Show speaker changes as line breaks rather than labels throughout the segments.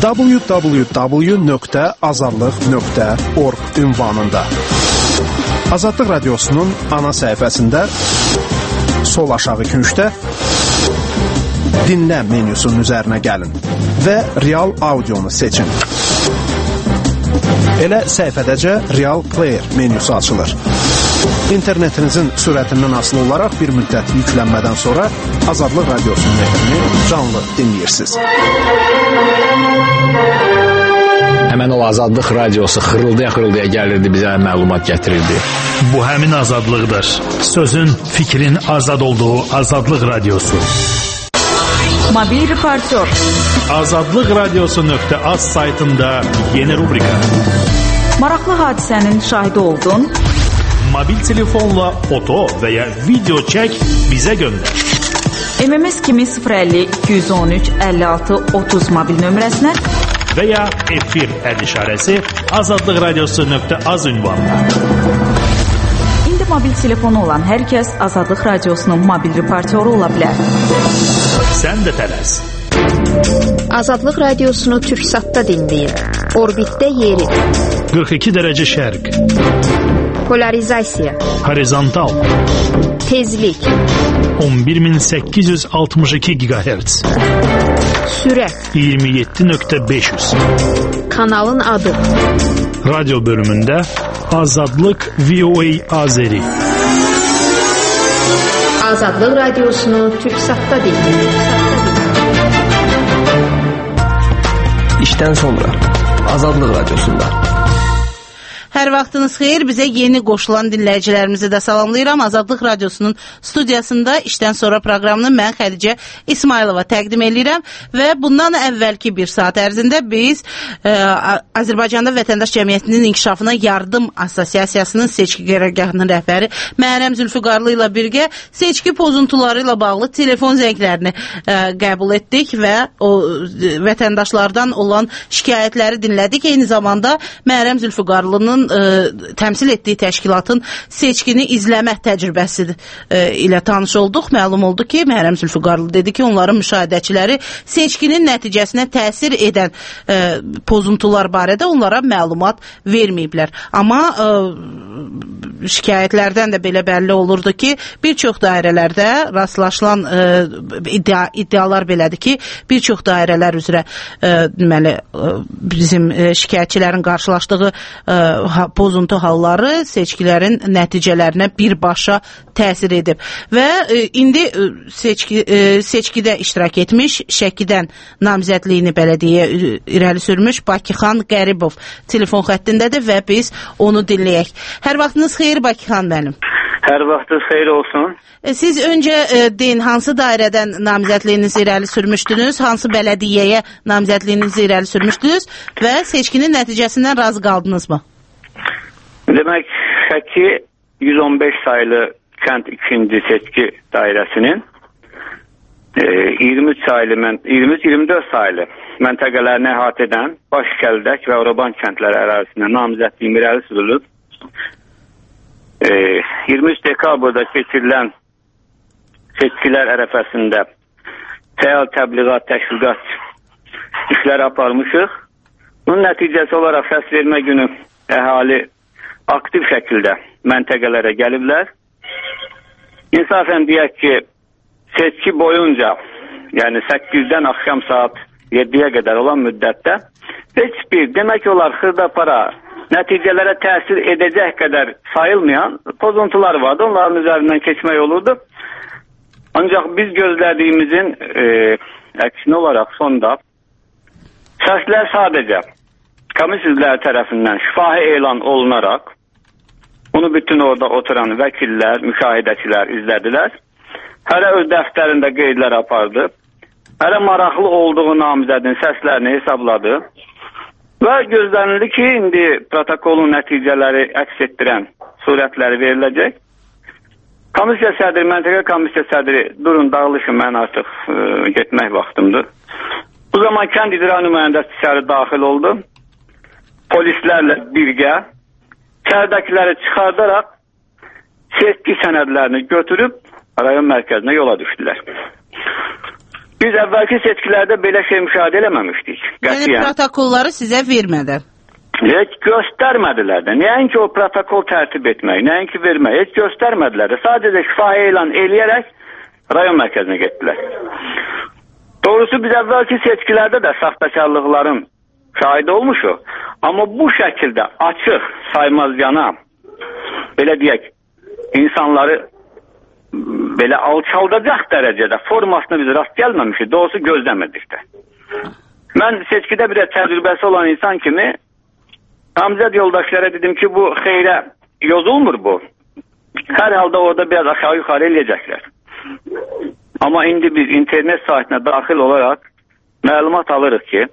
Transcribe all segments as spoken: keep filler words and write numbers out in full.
w w w nöqtə azadlıq nöqtə org ünvanında. Azadlıq Radiosu'nun ana səhifəsində sol aşağı küncdə dinlə menyusunun üzərinə gəlin və real audionu seçin. Elə səhifədəcə Real Player menyusu açılır. İnternetinizin sürətindən asılı olaraq bir müddət yüklənmədən sonra Azadlıq Radiosu'nun efrini canlı dinləyirsiniz.
Həmən o Azadlıq Radiosu xırıldaya-xırıldaya gəlirdi, bizə məlumat gətirirdi.
Bu həmin azadlıqdır. Sözün, fikrin azad olduğu Azadlıq Radiosu.
Mobil reportör.
azadlıq radiosu nöqtə az saytında yeni rubrika.
Maraqlı hadisənin şahidi oldun.
Mobil telefonla foto və ya video çək, bizə göndər.
M M S kimi sıfır əlli iki yüz on üç əlli altı otuz mobil nömrəsinə
və ya efir əl işarəsi azadlıq radiosu nöqtə az ünvanına.
İndi mobil telefonu olan hər kəs Azadlıq Radiosunun mobil reportyoru ola bilər.
Sən də tələs.
Azadlıq Radiosunu Türksatda dinləyin. Orbitdə yeri.
qırx iki dərəcə şərq.
Polarizasiya.
Horizontal.
Tezlik.
on bir min səkkiz yüz altmış iki gigahertz.
Sürət.
iyirmi yeddi nöqtə beş yüz.
Kanalın adı.
Radyo bölümündə Azadlıq V O A Azeri.
Azadlıq Radiosunu Türksatda dinləyin.
İşdən sonra Azadlıq Radiosunda.
Hər vaxtınız xeyir, bizə yeni qoşulan dinləyicilərimizi də salamlayıram. Azadlıq Radiosunun studiyasında işdən sonra proqramını mən Xədicə İsmailova təqdim edirəm və bundan əvvəlki bir saat ərzində biz ə, Azərbaycanda Vətəndaş Cəmiyyətinin İnkişafına Yardım Assosiasiyasının seçki qərargahının rəhbəri Məhrəm Zülfüqarlı ilə birgə seçki pozuntuları ilə bağlı telefon zənglərini ə, qəbul etdik və o vətəndaşlardan olan şikayətləri dinlədik. Eyni zamanda Məhrəm Zülfüqarlının Ə, təmsil etdiyi təşkilatın seçkini izləmə təcrübəsi ə, ilə tanış olduq. Məlum oldu ki, Məhrəm Zülfüqarlı dedi ki, onların müşahidəçiləri seçkinin nəticəsinə təsir edən ə, pozuntular barədə onlara məlumat verməyiblər. Amma ə, şikayətlərdən də belə bəlli olurdu ki, bir çox dairələrdə rastlaşılan ə, iddia, iddialar belədir ki, bir çox dairələr üzrə ə, deməli, ə, bizim ə, şikayətçilərin qarşılaşdığı ə, pozuntu halları seçkilərin nəticələrinə birbaşa təsir edib. Və e, indi seçki, e, seçkidə iştirak etmiş, Şəkidən namizədliyini bələdiyyə irəli sürmüş Bakıxan Qəribov telefon xəttindədir və biz onu dinləyək. Hər vaxtınız xeyir Bakıxan mənim.
Hər vaxtınız xeyir olsun.
E, siz öncə e, deyin, hansı dairədən namizədliyinizi irəli sürmüşdünüz, hansı bələdiyyəyə namizədliyinizi irəli sürmüşdünüz və seçkinin nəticəsindən razı qaldınızmı?
Demək, Şəki yüz on beş sayılı kənd ikinci seçki dairəsinin e, iyirmi üç sayılı, iyirmi üç iyirmi dörd sayılı məntəqələrini əhatə edən Başkəldək və Oraban kəndləri ərazisində namizədliyim irəli sürülüb. E, iyirmi üç dekabrda keçirilən seçkilər ərəfəsində fəal təbliğat, təşviqat işləri aparmışıq. Bunun nəticəsi olaraq səs vermə günü əhali aktiv şəkildə məntəqələrə gəliblər. İnsafən deyək ki, seçki boyunca, yəni səkkizdən axşam saat yeddiyə qədər olan müddətdə heç bir, demək olar, xırdapara nəticələrə təsir edəcək qədər sayılmayan pozuntular vardı. Onların üzərindən keçmək olurdu. Ancaq biz gözlədiyimizin e, əksinə olaraq sonda səslər sadəcə komisiylər tərəfindən şifahi elan olunaraq, bunu bütün orada oturan vəkillər, müşahidəçilər izlədilər. Hərə öz dəftərində qeydlər apardı. Hərə maraqlı olduğu namizədin səslərini hesabladı. Və gözlənildi ki, indi protokolun nəticələri əks etdirən surətləri veriləcək. Komissiya sədri, məntəqə komissiya sədri, durun dağılışın, mən artıq e, getmək vaxtımdır. Bu zaman kənd icra nümayəndəsi içəri daxil oldu. Polislərlə birgə içəridəkiləri çıxardaraq seçki sənədlərini götürüb rayon mərkəzinə yola düşdülər. Biz əvvəlki seçkilərdə belə şey müşahidə eləməmişdik.
Yəni protokolları sizə vermədi.
Heç göstərmədilər də. Nəinki o protokol tərtib etmək, nəinki vermək, heç göstərmədilər də. Sadəcə şifahi elan eləyərək rayon mərkəzinə getdilər. Doğrusu biz əvvəlki seçkilərdə də saxtakarlıqların şahidi olmuşuq. Amma bu şəkildə açıq, saymazcana, belə deyək, insanları belə alçaldacaq dərəcədə formasına biz rast gəlməmişik. Doğrusu gözləmədik də. Mən seçkidə bir də təcrübəsi olan insan kimi namizəd yoldaşlara dedim ki, bu xeyrə yozulmur bu. Hər halda orada biraz aşağı yuxarı eləyəcəklər. Amma indi biz internet saytına daxil olaraq məlumat alırıq ki,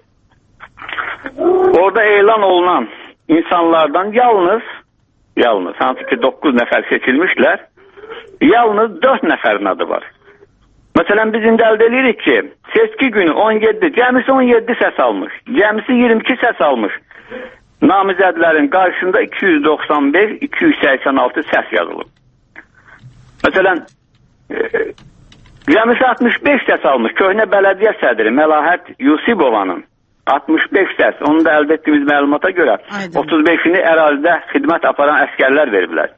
orada elan olunan insanlardan yalnız, yalnız, hansı ki doqquz nəfər seçilmişlər, yalnız dörd nəfərin adı var. Məsələn, biz indi əldə edirik ki, seçki günü on yeddi, cəmisi on yeddi səs almış, cəmisi iyirmi iki səs almış. Namizədlərin qarşısında iki yüz doxsan beş iki yüz səksən altı səs yazılıb. Məsələn, e, cəmisi altmış beş səs almış köhnə bələdiyyə sədri Məlahət Yusibovanın altmış beş səs, onu da əldə etdiyimiz məlumata görə Aydın. otuz beşini ərazidə xidmət aparan əskərlər veriblər.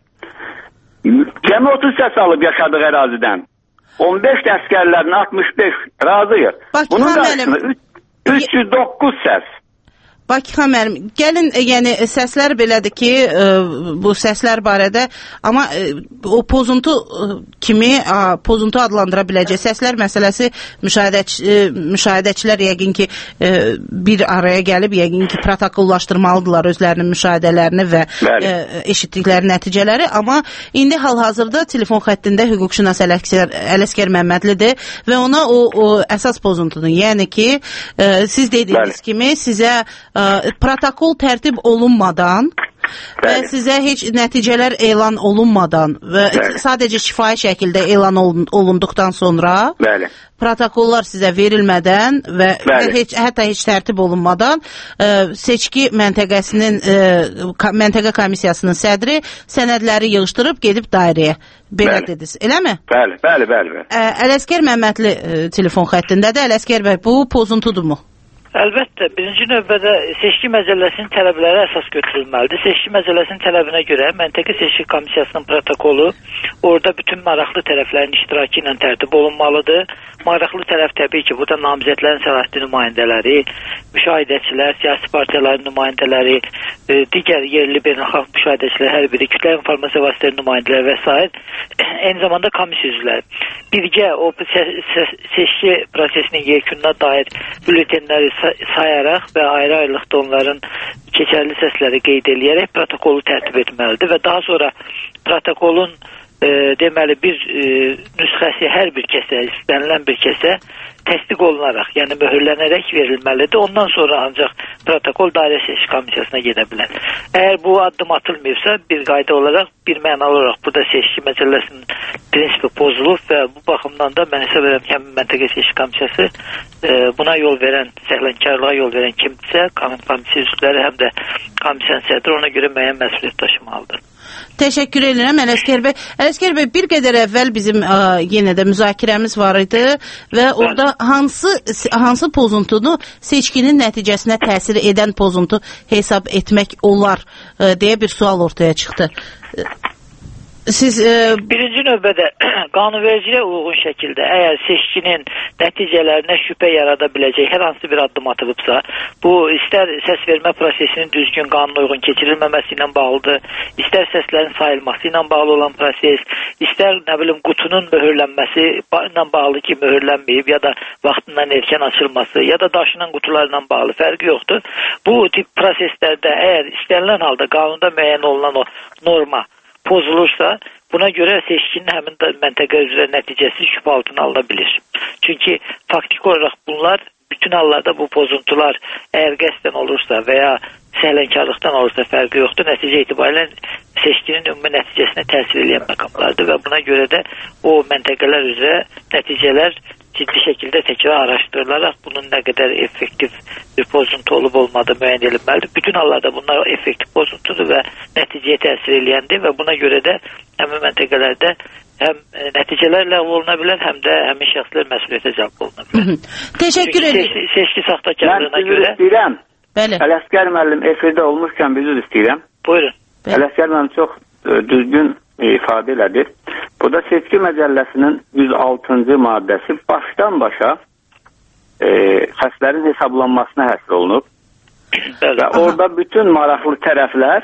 Cəmi otuz səs alıb yaşadığı ərazidən. on beş əskərlərin altmış beş razıyıq. Bunun qarşısında üç yüz doqquz səs.
Bakıxan müəllim, gəlin, yəni səslər belədir ki, ə, bu səslər barədə, amma ə, o pozuntu ə, kimi ə, pozuntu adlandıra biləcək səslər məsələsi müşahidəç, ə, müşahidəçilər yəqin ki ə, bir araya gəlib, yəqin ki protokollaşdırmalıdırlar özlərinin müşahidələrini və ə, eşitdikləri nəticələri, amma indi hal-hazırda telefon xəttində hüquqşünas Ələskər, Ələskər Məmmədlidir və ona o, o əsas pozuntunu, yəni ki ə, siz dediyiniz Bəli. kimi sizə ə, protokol tərtib olunmadan Bəli. və sizə heç nəticələr elan olunmadan və Bəli. sadəcə şifahi şəkildə elan olunduqdan sonra
Bəli.
protokollar sizə verilmədən və, və heç, hətta heç tərtib olunmadan ə, seçki məntəqəsinin ə, məntəqə komissiyasının sədri sənədləri yığışdırıb gedib dairəyə. Belə bəli. dediniz, eləmi?
Bəli, bəli, bəli. bəli.
Ə, Ələskər Məmmədli ə, telefon xəttindədir. Ələskər bəy, bu pozuntudur mu?
Əlbəttə, birinci növbədə seçki məcəlləsinin tələbləri əsas götürülməlidir. Seçki məcəlləsinin tələbinə görə məntəqə seçki komissiyasının protokolu orada bütün maraqlı tərəflərin iştirakı ilə tərtib olunmalıdır. Maraqlı tərəf təbii ki, burada namizədlərin səlahiyyətli nümayəndələri, müşahidəçilər, siyasi partiyaların nümayəndələri, e, digər yerli beynəlxalq müşahidəçilər, hər biri kütlə informasiya vasitələrinin nümayəndələri və s. Eyni zamanda komissiya üzvləri. Birgə o seçki prosesinin yekununa dair bülletenləri sayaraq və ayrı-ayrılıqda onların keçərli səsləri qeyd eləyərək protokolu tərtib etməlidir və daha sonra protokolun e, deməli bir e, nüsxəsi hər bir kəsə, istənilən bir kəsə təsdiq olunaraq, yəni möhürlənərək verilməlidir. Ondan sonra ancaq protokol dairə seçki komissiyasına gedə bilər. Əgər bu addım atılmayıbsa, bir qayda olaraq, bir mənalı olaraq burada seçki məcəlləsinin prinsipi pozulub və bu baxımdan da mən hesab edirəm ki, həm məntəqə seçki komissiyası e, buna yol verən, səhlənkarlığa yol verən kimdirsə, komissiya üzvləri həm də komissiyanın sədri ona görə müəyyən məsuliyyət daşımalıdır.
Təşəkkür edirəm Ələskər bəy. Ələskər bəy, bir qədər əvvəl bizim ə, yenə də müzakirəmiz var idi və orada hansı hansı pozuntunu seçkinin nəticəsinə təsir edən pozuntu hesab etmək olar ə, deyə bir sual ortaya çıxdı. Siz e...
birinci növbədə qanunvericiliyə uyğun şəkildə əgər seçkinin nəticələrinə şübhə yarada biləcək hər hansı bir addım atılıbsa, bu istər səs vermə prosesinin düzgün qanuna uyğun keçirilməməsi ilə bağlıdır, istər səslərin sayılması ilə bağlı olan proses, istər nə bilim qutunun möhürlənməsi ilə bağlı ki, möhürlənməyib ya da vaxtından erkən açılması ya da daşınan qutularla bağlı fərqi yoxdur. Bu tip proseslərdə əgər istənilən halda qanunda müəyyən olunan o norma pozulursa, buna görə seçkinin həmin məntəqə üzrə nəticəsi şübhə altına alına bilir. Çünki faktik olaraq bunlar, bütün hallarda bu pozuntular əgər qəsdən olursa və ya səhlənkarlıqdan olursa fərqi yoxdur. Nəticə itibarilə seçkinin ümumi nəticəsinə təsir edən məqamlardır və buna görə də o məntəqələr üzrə nəticələr ciddi şəkildə təkrar araşdırılaraq bunun nə qədər effektiv bir pozuntu olub olmadığı müəyyən edilməlidir. Bütün hallarda bunlar effektiv pozuntudur və nəticəyə təsir eləyəndir və buna görə də həmin məntəqələrdə həm e, nəticələr ləğv oluna bilər, həm də həmin şəxslər məsuliyyətə cəlb oluna bilər.
Təşəkkür edirəm.
Seçki, seçki saxtakarlığına görə.
Mən istəyirəm.
Bəli.
Ələsgər müəllim efirdə olmuşkən üzr istəyirəm.
Buyurun.
Ələsgər müəllim çox e, düzgün e, ifadə elədi. Burada seçki məcəlləsinin yüz altıncı maddəsi başdan başa e, səslərin hesablanmasına həsr olunub.
Bəli.
Və orada bütün maraqlı tərəflər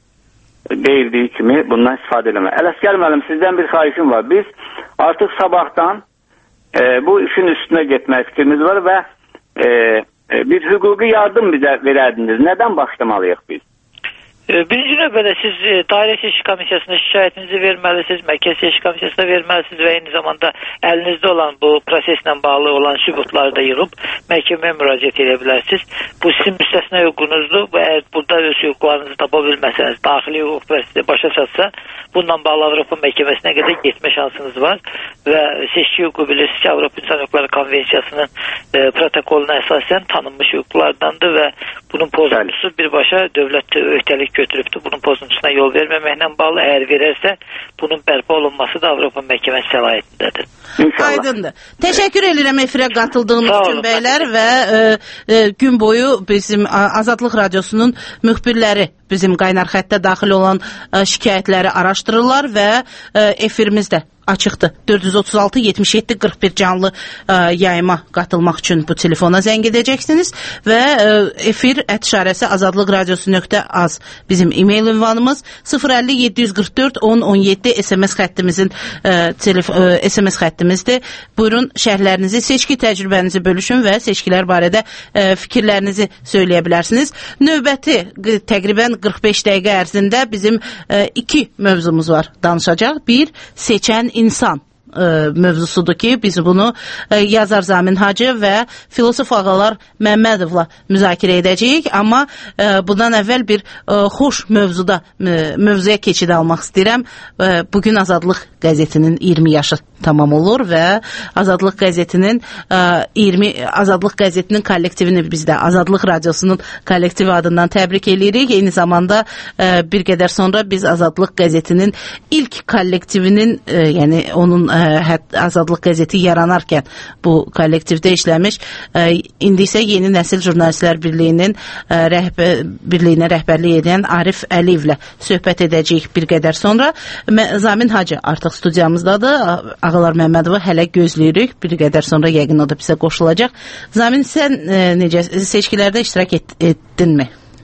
deyildiyi kimi bundan istifadə eləmək. Ələsgər müəllim, sizdən bir xahişim var. Biz artıq sabahdan e, bu işin üstünə getmək fikrimiz var və e, e, bir hüquqi yardım bizə verərdiniz. Nədən başlamalıyıq biz?
Birinci növbədə siz dairə seçki komissiyasına şikayətinizi verməlisiniz, mərkəzi seçki komissiyasına verməlisiniz və eyni zamanda əlinizdə olan bu proseslə bağlı olan sübutları da yığıb məhkəməyə müraciət edə bilərsiniz. Bu sizin müstəsna hüququnuzdur və əgər burada öz hüquqlarınızı tapa bilməsəniz, daxili hüquq və sizə başa çatsa, bununla bağlı Avropa məhkəməsinə qədər getmə şansınız var və seçki hüququ bilirsiniz ki, Avropa İnsan Hüquqları Konvensiyasının e, protokoluna əsasən tanınmış hüquqlardandır və bunun pozuntusu birbaşa dövlət öhdəlik götürübdür. Bunun pozuntusuna yol verməməklə bağlı, əgər verərsə, bunun bərpa olunması da Avropa məhkəməsi səlahiyyətindədir.
Aydındır. Təşəkkür edirəm efirə qatıldığınız üçün bəylər və e, e, gün boyu bizim Azadlıq Radiosunun müxbirləri bizim qaynar xəttə daxil olan e, şikayətləri araşdırırlar və e, efirimizdə açıqdır. dörd yüz otuz altı yetmiş yeddi qırx bir canlı ə, yayıma qatılmaq üçün bu telefona zəng edəcəksiniz və ə, efir ət işarəsi azadlıq radiosu nöqtə az bizim e-mail ünvanımız, sıfır əlli yeddi yüz qırx dörd on on yeddi S M S xəttimizin ə, telef ə, S M S xəttimizdir. Buyurun, şərhlərinizi, seçki təcrübənizi bölüşün və seçkilər barədə ə, fikirlərinizi söyləyə bilərsiniz. Növbəti təqribən qırx beş dəqiqə ərzində bizim ə, iki mövzumuz var danışacaq. Bir, seçən insan ə, mövzusudur ki, biz bunu ə, yazar Zamin Hacı və filosof ağalar Məmmədovla müzakirə edəcəyik, amma ə, bundan əvvəl bir ə, xoş mövzuda ə, mövzuya keçid almaq istəyirəm. Ə, bugün Azadlıq qəzetinin iyirmi yaşı tamam olur və Azadlıq qəzetinin ə, iyirmi Azadlıq qəzetinin kollektivini biz də Azadlıq Radiosunun kollektivi adından təbrik edirik. Eyni zamanda ə, bir qədər sonra biz Azadlıq qəzetinin ilk kollektivinin, ə, yəni onun ə, hət, Azadlıq qəzeti yaranarkən bu kollektivdə işləmiş, ə, indi isə Yeni Nəsil Jurnalistlər Birliyinin ə, rəhbər, birliyinə rəhbərlik edən Arif Əliyevlə söhbət edəcəyik bir qədər sonra. Zamin Hacı artıq studiyamızdadır. Ağalar Məmmədova hələ gözləyirik. Bir qədər sonra yəqin o da bizə qoşulacaq. Zamin, sən e, necə seçkilərdə iştirak et, etdinmi?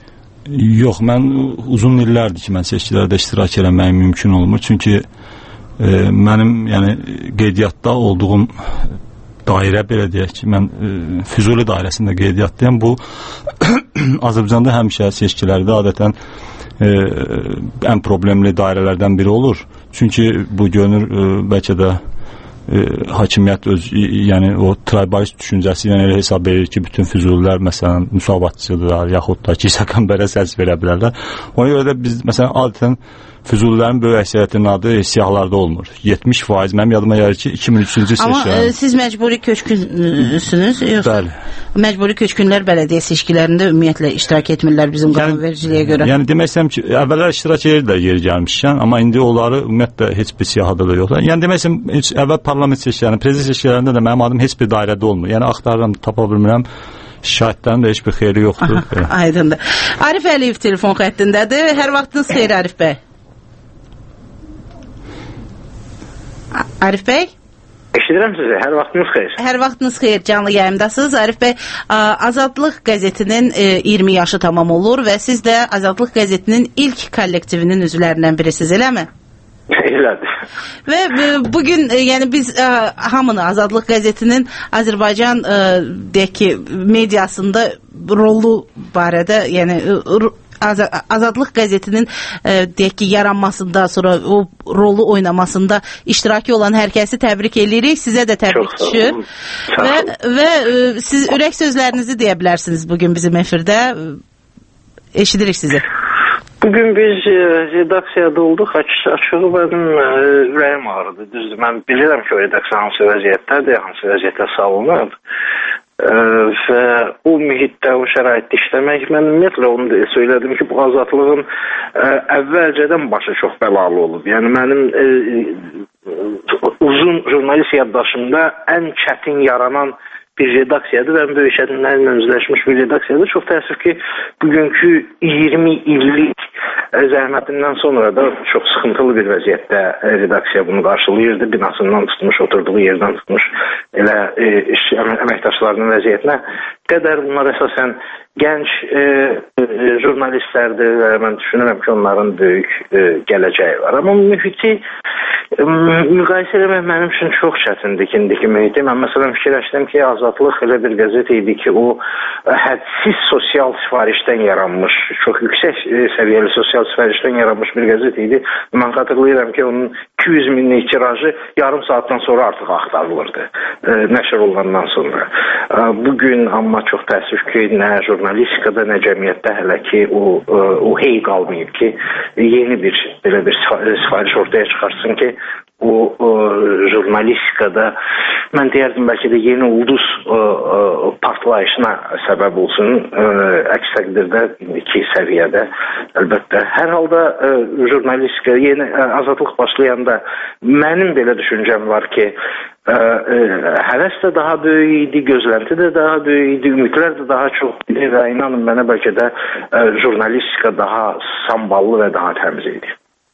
Yox, mən uzun illərdir ki, mən seçkilərdə iştirak eləməyim mümkün olmur. Çünki e, mənim yəni qeydiyyatda olduğum dairə, belə deyək ki, mən e, Füzuli dairəsində qeydiyyatdayım. Bu Azərbaycanda həmişə seçkilərdə adətən e, ən problemli dairələrdən biri olur. Çünki bu görünür e, bəlkə də e, hakimiyyət öz, yəni o traybalist düşüncəsi ilə elə hesab edir ki, bütün Füzulilər məsələn müsavatçıdırlar, yaxud da ki, səkamberə səs verə bilərlər. Ona görə də biz məsələn adətən Füzulilərin böyük əksəriyyətinin adı siyahlarda olmur. yetmiş faiz mənim yadıma gəlir ki, iki min üçüncü seçkilərin.
Amma e, siz məcburi köçkünsünüz, yoxsa?
Bəli.
Məcburi köçkünlər bələdiyyə seçkilərində ümumiyyətlə iştirak etmirlər bizim qanunvericiliyə görə.
Yəni demək istəyirəm ki, əvvəllər iştirak edirlər yeri gəlmişkən, amma indi onları ümumiyyətlə heç bir siyahıda da yoxdur. Yəni demək istəyirəm, heç əvvəl parlament seçkilərində, prezident seçkilərində də mənim adım heç bir dairədə olmur. Yəni axtarıram, tapa bilmirəm. Şahidlərin də heç bir xeyri yoxdur.
Aha, aydındır. Arif Əliyev telefon xəttindədir. Hər vaxtınız xeyir Arif bəy. Arif bəy?
Eşidirəm sizi, hər vaxtınız xeyir.
Hər vaxtınız xeyir, canlı yayımdasınız. Arif bəy, Azadlıq qəzetinin iyirmi yaşı tamam olur və siz də Azadlıq qəzetinin ilk kollektivinin üzvlərindən birisiniz, eləmi?
Elədir.
Və bugün yəni biz ə, hamını Azadlıq qəzetinin Azərbaycan ə, deyək ki, mediasında rolu barədə, yəni Azadlıq qəzetinin e, deyək ki, yaranmasında, sonra o rolu oynamasında iştiraki olan hər kəsi təbrik edirik. Sizə də təbrik düşür. Və, və e, siz ürək sözlərinizi deyə bilərsiniz bugün bizim efirdə. Eşidirik sizi.
Bugün biz e, redaksiyada olduq. Açığı mənim e, ürəyim ağrıdı. Düzdür, mən bilirəm ki, o redaksiya hansı vəziyyətdədir, hansı vəziyyətə salınıb. Ə, və o mühitdə, o şəraitdə işləmək, mən ümumiyyətlə onu söylədim ki, bu azadlığın ə, əvvəlcədən başı çox bəlalı olub. Yəni mənim ə, uzun jurnalist yaddaşımda ən çətin yaranan bir redaksiyadır və böyük çətinliklərlə üzləşmiş bir redaksiyadır. Çox təəssüf ki, bugünkü iyirmi illik zəhmətindən sonra da çox sıxıntılı bir vəziyyətdə redaksiya bunu qarşılayırdı. Binasından tutmuş, oturduğu yerdən tutmuş elə e, əməkdaşlarının vəziyyətinə qədər bunlar əsasən gənc e, e, jurnalistlərdir və mən düşünürəm ki, onların böyük e, gələcəyi var. Amma mühiti e, müqayisə eləmək mənim üçün çox çətindir ki, indiki mühiti. Mən məsələn fikirləşdim ki, Azadlıq elə bir qəzet idi ki, o hədsiz sosial sifarişdən yaranmış, çox yüksək e, səviyyəli sosial sifarişdən yaranmış bir qəzet idi. Mən xatırlayıram ki, onun iki yüz minlik tirajı yarım saatdan sonra artıq axtarılırdı, e, nəşr olunandan sonra. E, bugün amma çox təəssüf ki, nə jurnalistikada, nə cəmiyyətdə hələ ki o, o hey qalmayıb ki, yeni bir belə bir sifariş ortaya çıxarsın ki, o, o jurnalistikada mən deyərdim bəlkə də yeni ulduz o, o, partlayışına səbəb olsun, ə, əks təqdirdə indiki səviyyədə əlbəttə. Hər halda ə, jurnalistika yeni ə, azadlıq başlayanda mənim belə düşüncəm var ki, Ə, ə, həvəs də daha böyük idi, gözlənti də daha böyük idi, ümidlər də daha çox idi və inanın mənə bəlkə də ə, jurnalistika daha samballı və daha təmiz idi.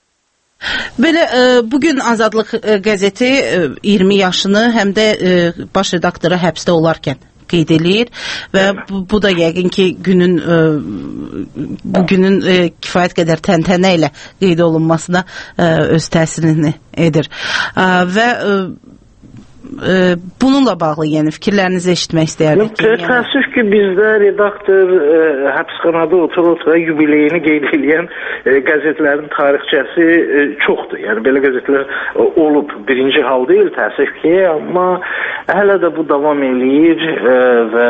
Belə ə, bugün Azadlıq ə, qəzeti ə, iyirmi yaşını həm də ə, baş redaktoru həbsdə olarkən qeyd eləyir və bu, bu da yəqin ki günün ə, bugünün ə, kifayət qədər təntənə ilə qeyd olunmasına ə, öz təsirini edir. Ə, və ə, bununla bağlı yəni fikirlərinizi eşitmək istəyərdik.
Yox, yəni... Təəssüf ki, bizdə redaktor e, həbsxanada oturur-oturur yubileyini qeyd edən e, qəzetlərin tarixçəsi e, çoxdur. Yəni belə qəzetlər e, olub. Birinci hal deyil təəssüf ki, amma hələ də bu davam eləyir e, və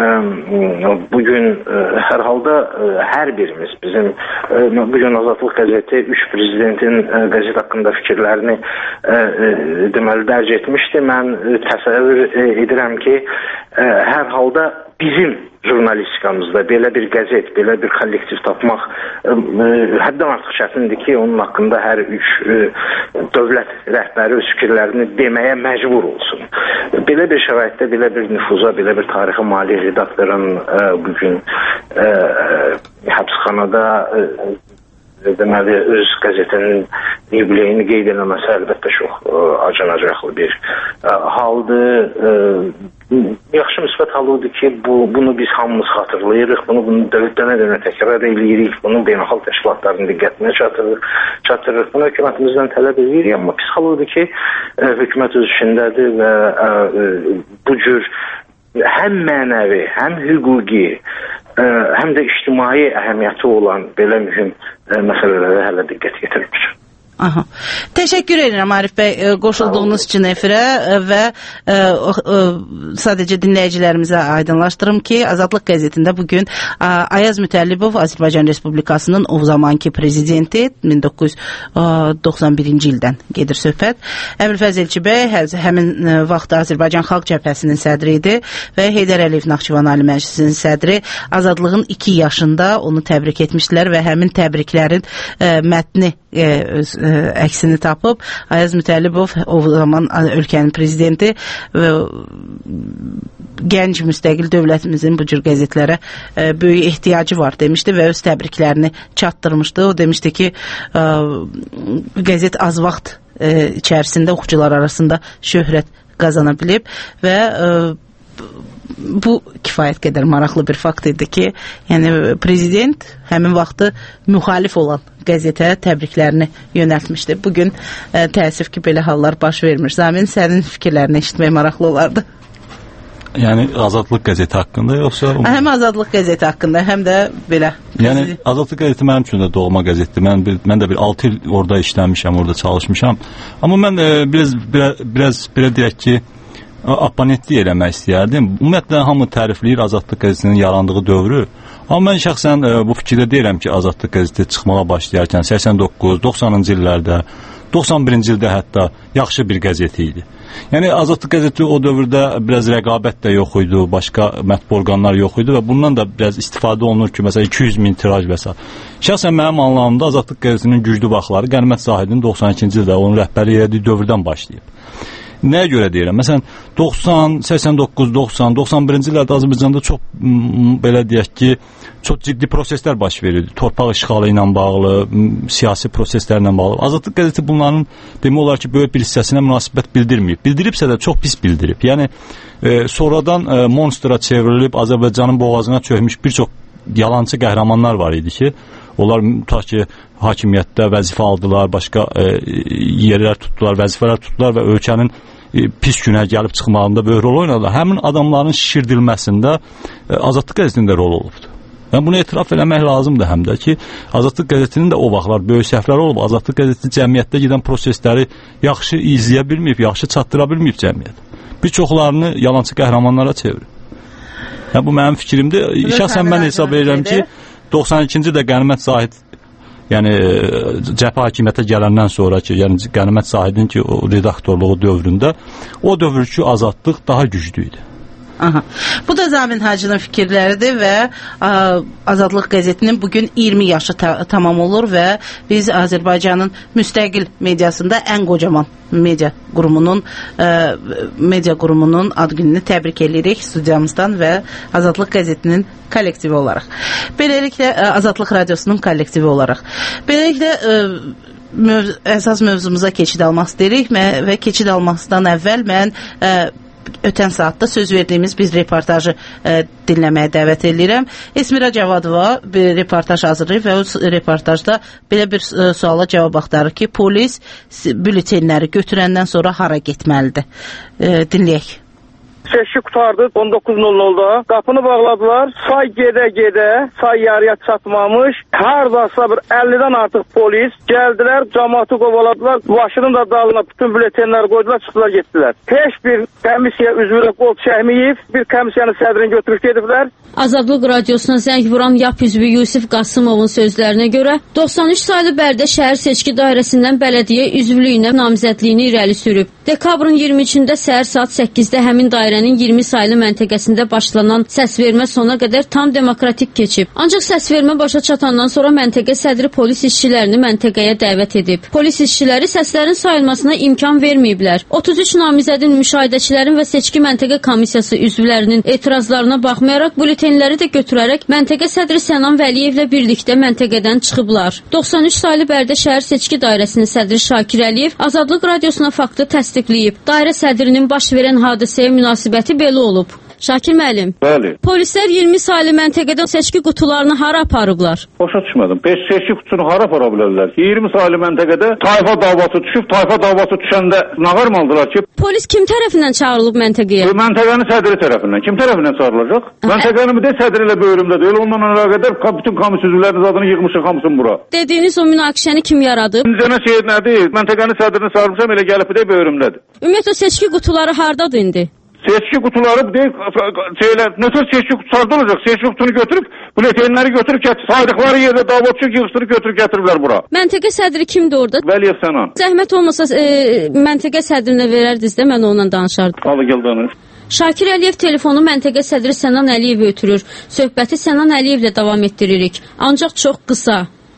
e, bugün e, hər halda e, hər birimiz bizim e, bugün Azadlıq qəzeti üç prezidentin e, qəzet haqqında fikirlərini e, e, deməli dərc etmişdi. Mən təsəvvür edirəm ki, ə, hər halda bizim jurnalistikamızda belə bir qəzet, belə bir kollektiv tapmaq ə, həddən artıq çətindir ki, onun haqqında hər üç ə, dövlət rəhbəri öz fikirlərini deməyə məcbur olsun. Belə bir şəraitdə, belə bir nüfuza, belə bir tarixi mali redaktorun ə, bugün ə, həbsxanada ə, deməli, öz qəzetinin yubileyini qeyd eləməsi əlbəttə çox ə, acınacaqlı bir ə, haldır. Ə, yaxşı müsbət hal odur ki, bu, bunu biz hamımız xatırlayırıq, bunu, bunu dövlətdən dönə təkrar eləyirik, bunu beynəlxalq təşkilatların diqqətinə çatırıq, çatırıq. Bunu hökumətimizdən tələb edirik, amma pis hal odur ki, ə, hökumət öz işindədir və ə, ə, bu cür həm mənəvi, həm hüquqi, ə, həm də ictimai əhəmiyyəti olan belə mühüm ə, məsələlərə hələ diqqət yetirilmir.
Aha. Təşəkkür edirəm Arif bəy qoşulduğunuz üçün efirə və ə, ə, sadəcə dinləyicilərimizə aydınlaşdırım ki, Azadlıq qəzetində bugün ə, Ayaz Mütəllibov Azərbaycan Respublikasının o zamanki prezidenti min doqquz yüz doxsan birinci ildən gedir söhbət. Əmir Fəzilçi bəy həmin vaxt Azərbaycan Xalq Cəbhəsinin sədri idi və Heydər Əliyev Naxçıvan Ali Məclisinin sədri Azadlığın iki yaşında onu təbrik etmişdilər və həmin təbriklərin ə, mətni ə, öz ə, əksini tapıb. Ayaz Mütəllibov o zaman ölkənin prezidenti və gənc müstəqil dövlətimizin bu cür qəzetlərə ə, böyük ehtiyacı var demişdi və öz təbriklərini çatdırmışdı. O demişdi ki, ə, qəzet az vaxt ə, içərisində oxucular arasında şöhrət qazana bilib və ə, bu kifayət qədər maraqlı bir fakt idi ki, yəni prezident həmin vaxtı müxalif olan qəzetə təbriklərini yönəltmişdi. Bugün ə, təəssüf ki, belə hallar baş vermir. Zamin, sənin fikirlərini eşitmək maraqlı olardı.
Yəni Azadlıq qəzeti haqqında yoxsa?
Həm Azadlıq qəzeti haqqında, həm də belə.
Yəni Azadlıq qəzeti mənim üçün də doğma qəzetdir. Mən bir, mən də bir altı il orada işləmişəm, orada çalışmışam. Amma mən e, biraz biraz biraz belə deyək ki, opponentlik eləmək istəyərdim. Ümumiyyətlə hamı tərifləyir Azadlıq qəzetinin yarandığı dövrü. Amma mən şəxsən e, bu fikirdə deyirəm ki, Azadlıq qəzeti çıxmağa başlayarkən səksən doqquz doxsanıncı illərdə doxsan birinci ildə hətta yaxşı bir qəzeti idi. Yəni Azadlıq qəzeti o dövrdə biraz rəqabət də yox idi, başqa mətbu orqanlar yox idi və bundan da biraz istifadə olunur ki, məsələn iki yüz min tiraj və s. Şəxsən mənim anlamımda Azadlıq qəzetinin güclü vaxtları Qənimət Zahidin doxsan ikinci ildə onun rəhbərlik etdiyi dövrdən başlayıb. Nəyə görə deyirəm? Məsələn, doxsan, səksən doqquz, doxsan, doxsan birinci illərdə Azərbaycanda çox, belə deyək ki, çox ciddi proseslər baş verirdi. Torpaq işğalı ilə bağlı, siyasi proseslərlə bağlı. Azadlıq qəzeti bunların demək olar ki, böyük bir hissəsinə münasibət bildirməyib. Bildiribsə də çox pis bildirib. Yəni, e, sonradan e, monstera çevrilib, Azərbaycanın boğazına çökmüş bir çox yalancı qəhrəmanlar var idi ki, onlar tutaq ki, hakimiyyətdə vəzifə aldılar, başqa e, yerlər tutdular, vəzifələr tutdular və ölkənin e, pis günə gəlib çıxmağında böyük rol oynadılar. Həmin adamların şişirdilməsində e, Azadlıq qəzetinin də rol olubdur. Yəni, bunu etiraf eləmək lazımdır həm də ki, Azadlıq qəzetinin də o vaxtlar böyük səhvləri olub. Azadlıq qəzeti cəmiyyətdə gedən prosesləri yaxşı izləyə bilməyib, yaxşı çatdıra bilməyib cəmiyyət. Bir çoxlarını yalancı qəhrəmanlara çevirir. Yəni, bu mənim fikrimdir. Şəxsən mən hesab edirəm ki, doxsan ikinci də Qənimət Zahid, yəni cəbhə hakimiyyətə gələndən sonra ki, yəni Qənimət Zahidin ki, o redaktorluğu dövründə o dövrkü Azadlıq daha güclü idi.
Aha. Bu da Zamin Hacının fikirləridir və ə, Azadlıq qəzetinin bugün iyirmi yaşı ta tamam olur və biz Azərbaycanın müstəqil mediasında ən qocaman media qurumunun ə, media qurumunun ad gününü təbrik edirik studiyamızdan və Azadlıq qəzetinin kollektivi olaraq. Beləliklə ə, Azadlıq radiosunun kollektivi olaraq. Beləliklə ə, möv əsas mövzumuza keçid almaq istəyirik və keçid almaqdan əvvəl mən ə, ötən saatda söz verdiyimiz bir reportajı e, dinləməyə dəvət edirəm. Esmira Cavadova bir reportaj hazırlayıb və o reportajda belə bir e, suala cavab axtarır ki, polis bületenləri götürəndən sonra hara getməlidir? E, dinləyək.
Seçki qutardı on doqquz nol nolda. Qapını bağladılar. Say gedə-gedə, say yarıya çatmamış. Hardasa bir əllidən artıq polis gəldilər, cəmaatı qovaladılar. Başının da dalına bütün bületenləri qoydular, çıxdılar, getdilər. Heç bir komissiya üzvü qol çəkməyib, bir komissiyanın sədrini götürüb gediblər.
Azadlıq radiosuna zəng vuran YAP üzvü Yusif Qasımovun sözlərinə görə doxsan üç saylı Bərdə şəhər seçki dairəsindən bələdiyyə üzvlüyünə namizədliyini irəli sürüb. Dekabrın iyirmi üçündə səhər saat səkkizdə həmin dairənin iyirmi saylı məntəqəsində başlanan səsvermə sona qədər tam demokratik keçib. Ancaq səsvermə başa çatandan sonra məntəqə sədri polis işçilərini məntəqəyə dəvət edib. Polis işçiləri səslərin sayılmasına imkan verməyiblər. otuz üç namizədin, müşahidəçilərin və seçki məntəqə komissiyası üzvlərinin etirazlarına baxmayaraq bületenləri də götürərək məntəqə sədri Sənan Vəliyevlə birlikdə məntəqədən çıxıblar. doxsan üç saylı Bərdə şəhər seçki dairəsinin sədri Şakir Əliyev Azadlıq radiosuna faktı təsdiqləyib. Dairə sədrinin baş verən hadisəyə münasibəti belə olub. Şakir müəllim.
Bəli.
Polislər iyirmi saylı məntəqədə seçki qutularını hara aparıblar?
Başa düşmədim. beş seçki qutusunu hara apara bilərlər? iyirmi saylı məntəqədə tayfa davası düşüb, tayfa davası düşəndə nağar mı aldılar ki?
Polis kim tərəfindən çağırılıb məntəqəyə?
Bu məntəqənin sədri tərəfindən. Kim tərəfindən çağırılacaq? Məntəqənin bir də sədri ilə bölümdə deyil. Ondan əlaqədar bütün komissiya üzvlərinin adını yığmışıq hamısını bura.
Dediyiniz o münaqişəni kim yaradıb?
Bizə şey nədir? Məntəqənin sədrini çağırmışam, elə gəlib bir də bölümdədir.
Ümumiyyətlə seçki qutuları hardadır indi?
Seçki kutuları deyil, şeyler, nötr seçki kutusu olacak. Seçki kutunu götürüp, bületenleri götürüp, saydıkları yerde davatçı yığıştırıp götürüp getiriblər bura.
Məntəqə sədri kimdir orada?
Vəliyev Sənan.
Zəhmət olmasa e, məntəqə sədrinə verərdiniz də, mən onunla danışardım.
Alı gel danış.
Şakir Əliyev telefonu məntəqə sədri Sənan Əliyev ötürür. Söhbəti Sənan Əliyevlə davam etdiririk. Ancaq çox qısa.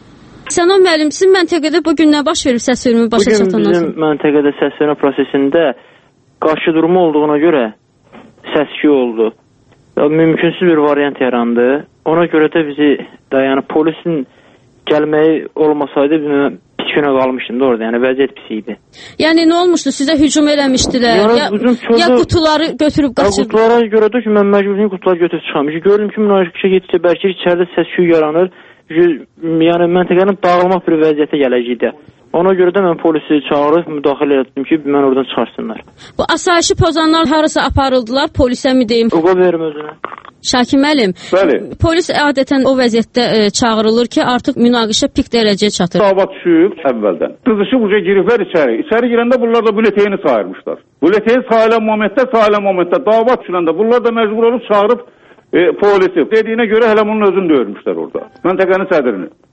Sənan müəllim, sizin məntəqədə bugün nə baş verib səsvermə başa çatandan sonra?
Bugün bizim məntəqədə səsvermə prosesində qarşı durumu olduğuna görə səs-küy oldu. Mümkünsüz bir variant yarandı. Ona görə də bizi də, yəni polisin gəlməyi olmasaydı pis günə qalmışdım da orada. Yəni vəziyyət pis idi.
Yəni nə olmuşdu? Sizə hücum eləmişdilər?
Yəni,
ya,
çoxu,
ya qutuları götürüb qaçırdı?
Qutulara görə də ki, mən məcburiyyətlə qutuları götürüb çıxamışım. Gördüm ki, münaqişə getdikcə bəlkə içəridə səs-küy yaranır. Yəni məntəqənin dağılmaq bir vəziyyətə gələcəkdi. Ona görə də mən polisi çağırıb müdaxilə etdim ki, mən oradan çıxarsınlar.
Bu asayişi pozanlar harasa aparıldılar, polisə mi deyim?
Uqa verim özünə.
Şakir müəllim, polis adətən o vəziyyətdə e, çağırılır ki, artıq münaqişə pik dərəcəyə çatır.
Dava düşüb əvvəldən. Qızışıb uca giriblər içəri. İçəri girəndə bunlar da bületeyini sayırmışlar. Bületeyi sayılan momentdə, sayılan momentdə dava düşüləndə bunlar da məcbur olub çağırıb e, polisi. Dediyinə görə hələ bunun özünü də örmüşlər orada. Məntəqənin sədrini.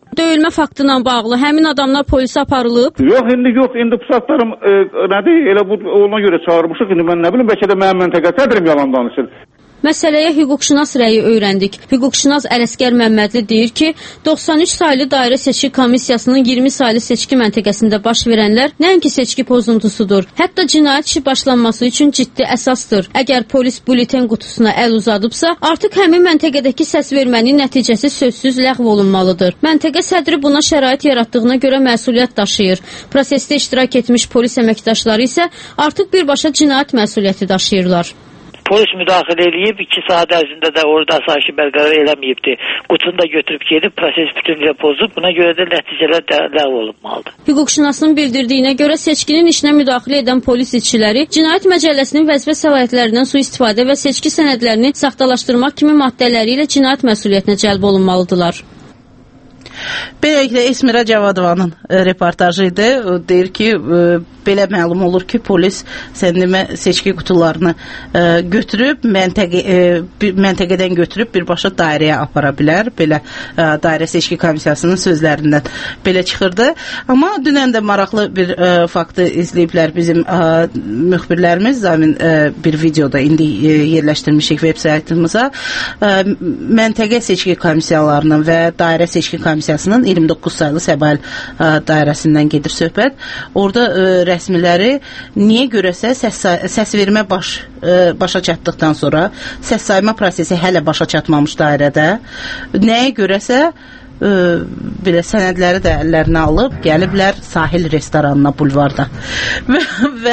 Döyülmə faktı ilə bağlı həmin adamlar polisə aparılıb?
Yox, indi yox, indi bu saatlarım e, nədir? Elə bu ona görə çağırmışıq. İndi mən nə bilim, bəlkə də mənim məntəqə sədrim yalan danışır.
Məsələyə hüquqşünas rəyi öyrəndik. Hüquqşünas Ələsgər Məmmədli deyir ki, doxsan üç saylı dairə seçki komissiyasının iyirmi saylı seçki məntəqəsində baş verənlər nəinki seçki pozuntusudur. Hətta cinayət işi başlanması üçün ciddi əsasdır. Əgər polis bulletin qutusuna əl uzadıbsa, artıq həmin məntəqədəki səs vermənin nəticəsi sözsüz ləğv olunmalıdır. Məntəqə sədri buna şərait yaratdığına görə məsuliyyət daşıyır. Prosesdə iştirak etmiş polis əməkdaşları isə artıq birbaşa cinayət məsuliyyəti daşıyırlar.
Polis müdaxilə eləyib, iki saat ərzində də orada asayişi bərqərar eləməyibdi. Qutunu da götürüb gedib, proses bütünlüyə pozub, buna görə də nəticələr də ləğv olunmalıdır.
Hüquqşünasın bildirdiyinə görə seçkinin işinə müdaxilə edən polis işçiləri Cinayət Məcəlləsinin vəzifə səlahiyyətlərindən sui-istifadə və seçki sənədlərini saxtalaşdırmaq kimi maddələri ilə cinayət məsuliyyətinə cəlb olunmalıdırlar.
Beləliklə Esmira Cavadovanın e, reportajı idi. O deyir ki, e, belə məlum olur ki, polis səndimə seçki qutularını e, götürüb, məntəqə, e, bir, məntəqədən götürüb birbaşa dairəyə apara bilər. Belə e, dairə seçki komissiyasının sözlərindən belə çıxırdı. Amma dünən də maraqlı bir e, faktı izləyiblər bizim e, müxbirlərimiz. Zamin e, bir videoda indi e, yerləşdirmişik veb saytımıza. E, məntəqə seçki komissiyalarının və dairə seçki komissiyasının iyirmi doqquz saylı Səbail ə, dairəsindən gedir söhbət. Orada ə, rəsmiləri niyə görəsə səs, səs vermə baş, ə, başa çatdıqdan sonra səs sayma prosesi hələ başa çatmamış dairədə nəyə görəsə ə, belə sənədləri də əllərinə alıb gəliblər sahil restoranına bulvarda və, və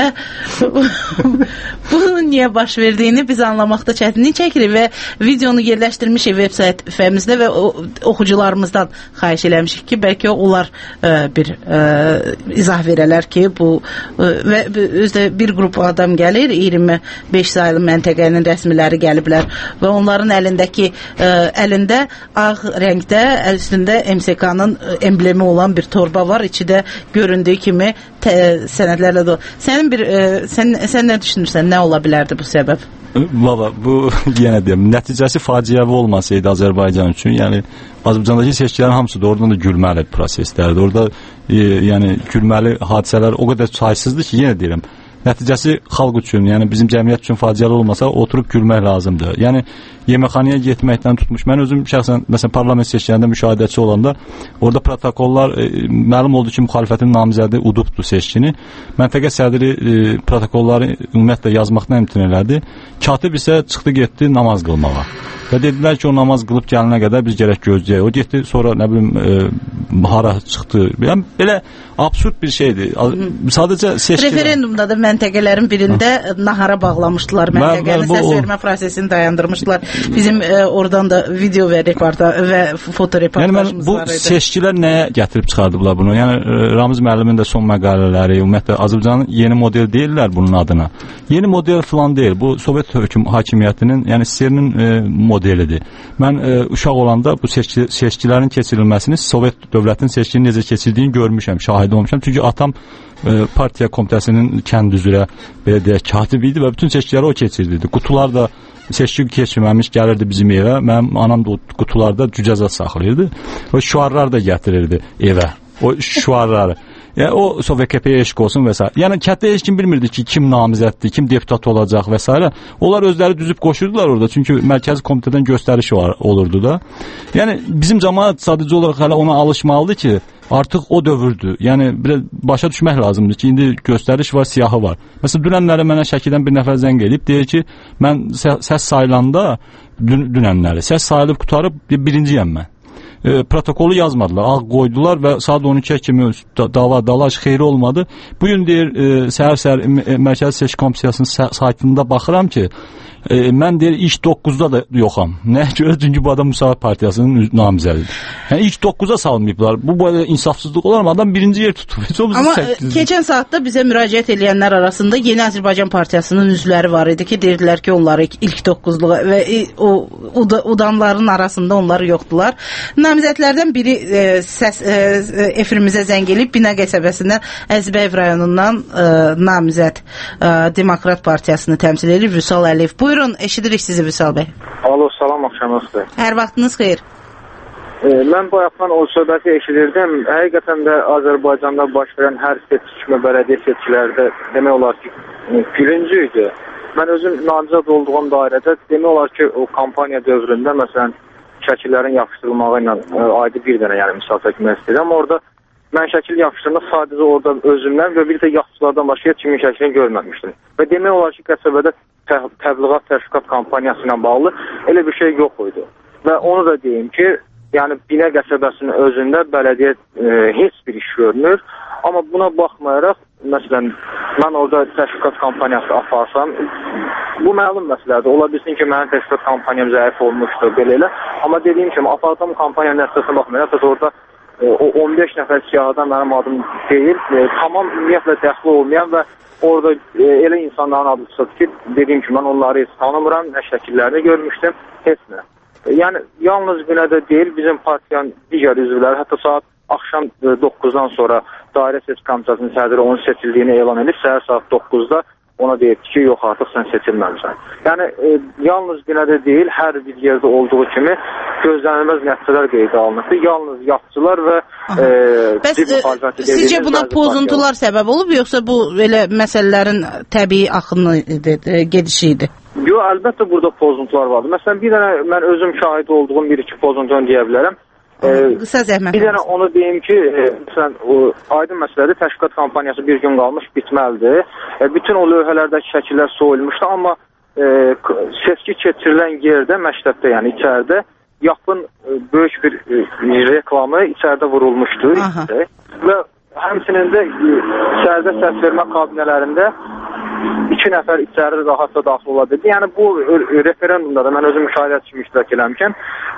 bunun niyə baş verdiyini biz anlamaqda çətinlik çəkirik və videonu yerləşdirmişik veb saytımızda və oxucularımızdan xahiş eləmişik ki, bəlkə onlar ə, bir ə, izah verələr ki, bu ə, və özdə bir qrup adam gəlir, iyirmi beş saylı məntəqənin rəsmiləri gəliblər və onların əlindəki ə, əlində ağ rəngdə əl üstündə M S K-nın emblemi olan bir torba var. İçidə göründüyü kimi tə, sənədlərlə dolu. Sənin bir ə, sən sən nə düşünürsən? Nə ola bilərdi bu səbəb?
Valla bu yenə deyim, nəticəsi faciəvi olmasaydı Azərbaycan üçün, yəni Azərbaycandakı seçkilərin hamısı da oradan da gülməli proseslərdir. Orada e, yəni gülməli hadisələr o qədər saysızdır ki, yenə deyirəm, nəticəsi xalq üçün, yəni bizim cəmiyyət üçün faciəli olmasa oturub gülmək lazımdır. Yəni yeməkxanaya getməkdən tutmuş. Mən özüm şəxsən məsələn parlament seçkilərində müşahidəçi olanda orada protokollar e, məlum oldu ki, müxalifətin namizədi udubdu seçkini. Məntəqə sədri e, protokolları ümumiyyətlə yazmaqdan imtina elədi. Katib isə çıxdı getdi namaz qılmağa. Və dedilər ki, o namaz qılıb gəlinə qədər biz gərək gözləyək. O getdi, sonra nə bilim e, hara çıxdı. Yəni belə absurd bir şeydir. Sadəcə seçki
referendumda da məntəqələrin birində Hı. nahara bağlamışdılar məntəqəni, səs vermə prosesini dayandırmışdılar. Bizim e, oradan da video və reportaj və foto reportajımız yəni, var idi.
Bu seçkilər nəyə gətirib çıxardıblar bunu? Yəni e, Ramiz müəllimin də son məqalələri, ümumiyyətlə Azərbaycanın yeni model deyirlər bunun adına. Yeni model falan deyil. Bu Sovet hökm hakimiyyətinin, yəni S S R-nin e, modelidir. Mən e, uşaq olanda bu seçki, seçkilərin keçirilməsini, Sovet dövlətinin seçkinin necə keçirdiyini görmüşəm, şahid olmuşam. Çünki atam e, partiya komitəsinin kənd üzrə belə deyək katibi idi və bütün seçkiləri o keçirdirdi. Qutular da seçki keçməmiş gəlirdi bizim evə. Mənim anam da o qutularda cücəzat saxlayırdı. O şüarlar da gətirirdi evə. O şüarları. Yəni o Sovet K P-yə eşq olsun və s. Yəni kənddə heç kim bilmirdi ki, kim namizəddir, kim deputat olacaq və s. Onlar özləri düzüb qoşurdular orada. Çünki mərkəzi komitədən göstəriş var, olurdu da. Yəni bizim cəmaət sadəcə olaraq hələ ona alışmalıdır ki, artıq o dövrdür. Yəni bir başa düşmək lazımdır ki, indi göstəriş var, siyahı var. Məsələn, dünənləri mənə Şəkidən bir nəfər zəng edib, deyir ki, mən səs sayılanda dün, dünənləri səs sayılıb qutarıb birinciyəm mən. E, protokolu yazmadılar, ağ qoydular və saat on ikiyə kimi dava dalaş xeyri olmadı. Bugün deyir, e, səhər-səhər e, Mərkəzi Seçki Komissiyasının saytında baxıram ki, e, mən deyir ilk doqquzda da yoxam. Nəyə görə? Çünki bu adam Müsavat Partiyasının namizədidir. Yəni ilk doqquza salmayıblar. Bu böyle insafsızlıq olar mı? Adam birinci yer tutub.
Amma keçən saatda bizə müraciət edənlər arasında Yeni Azərbaycan Partiyasının üzvləri var idi ki, deyirdilər ki, onları ilk doqquzluğa və o udanların arasında onları yoxdular. Namizədlərdən biri e, səs e, efirimizə zəng elib Bina qəsəbəsindən Əzbəyev rayonundan e, namizəd e, Demokrat Partiyasını təmsil edir Vüsal Əliyev. Buyurun, eşidirik sizi Vüsal bəy.
Alo, salam, axşamınız xeyir.
Hər vaxtınız xeyir.
E, mən bayaqdan o söhbəti eşidirdim. Həqiqətən də Azərbaycanda baş verən hər seçki bələdiyyə seçkilərdə demək olar ki, gülüncü idi. Mən özüm namizəd olduğum dairədə demək olar ki, o kampaniya dövründə məsələn şəkillərin yapışdırılmağı ilə ayda bir dənə yəni misal çəkmək istəyirəm. Orada mən şəkil yapışdırma sadəcə orada özümdən və bir də yaxçılardan başqa heç kimin şəklini görməmişdim. Və demək olar ki, qəsəbədə təbliğat, təşviqat kampaniyası ilə bağlı elə bir şey yox idi. Və onu da deyim ki, yəni Binə qəsəbəsinin özündə bələdiyyə e, heç bir iş görmür. Amma buna baxmayaraq, məsələn, mən orada təşviqat kampaniyası aparsam, bu məlum məsələdir. Ola bilsin ki, mənim təşviqat kampaniyam zəif olmuşdur, belə elə. Amma dediyim kimi, apardığım kampaniyanın əsasına baxmayaraq, orada e, o on beş nəfər siyahıdan mənim adım deyil, e, tamam ümumiyyətlə dəxli olmayan və orada e, elə insanların adı çıxır ki, dediyim ki, mən onları heç tanımıram, nə şəkillərini görmüşdüm, heç nə. E, yəni, yalnız Binədə deyil, bizim partiyanın digər üzvləri, hətta saat axşam doqquzdan sonra dairə seçki komissiyasının sədri onun seçildiyini elan edib, səhər saat doqquzda ona deyib ki, yox artıq sən seçilməmişsən. Yəni, e, yalnız Binədə deyil, hər bir yerdə olduğu kimi gözlənilməz nəticələr qeydə alınır. Yalnız yaxçılar və e,
Bəs, e, sizcə buna pozuntular səbəb olub, yoxsa bu elə məsələlərin təbii axını idi, gedişi idi?
Yox, əlbəttə burada pozuntular vardı. Məsələn, bir dənə mən özüm şahid olduğum bir-iki pozuntunu deyə bilərəm.
Qısa zəhmət.
Bir dənə onu deyim ki, e, məsələn, o, aydın məsələdir, təşkilat kampaniyası bir gün qalmış, bitməlidir. E, bütün o lövhələrdəki şəkillər soyulmuşdu, amma e, seçki keçirilən yerdə, məktəbdə, yəni içəridə, yaxın e, böyük bir e, reklamı içəridə vurulmuşdu. E, və həmçinin də e, içəridə səs vermə kabinələrində iki nəfər içəridə rahatca daxil ola bildi. Yəni bu referendumda da mən özüm müşahidə kimi iştirak eləmişəm.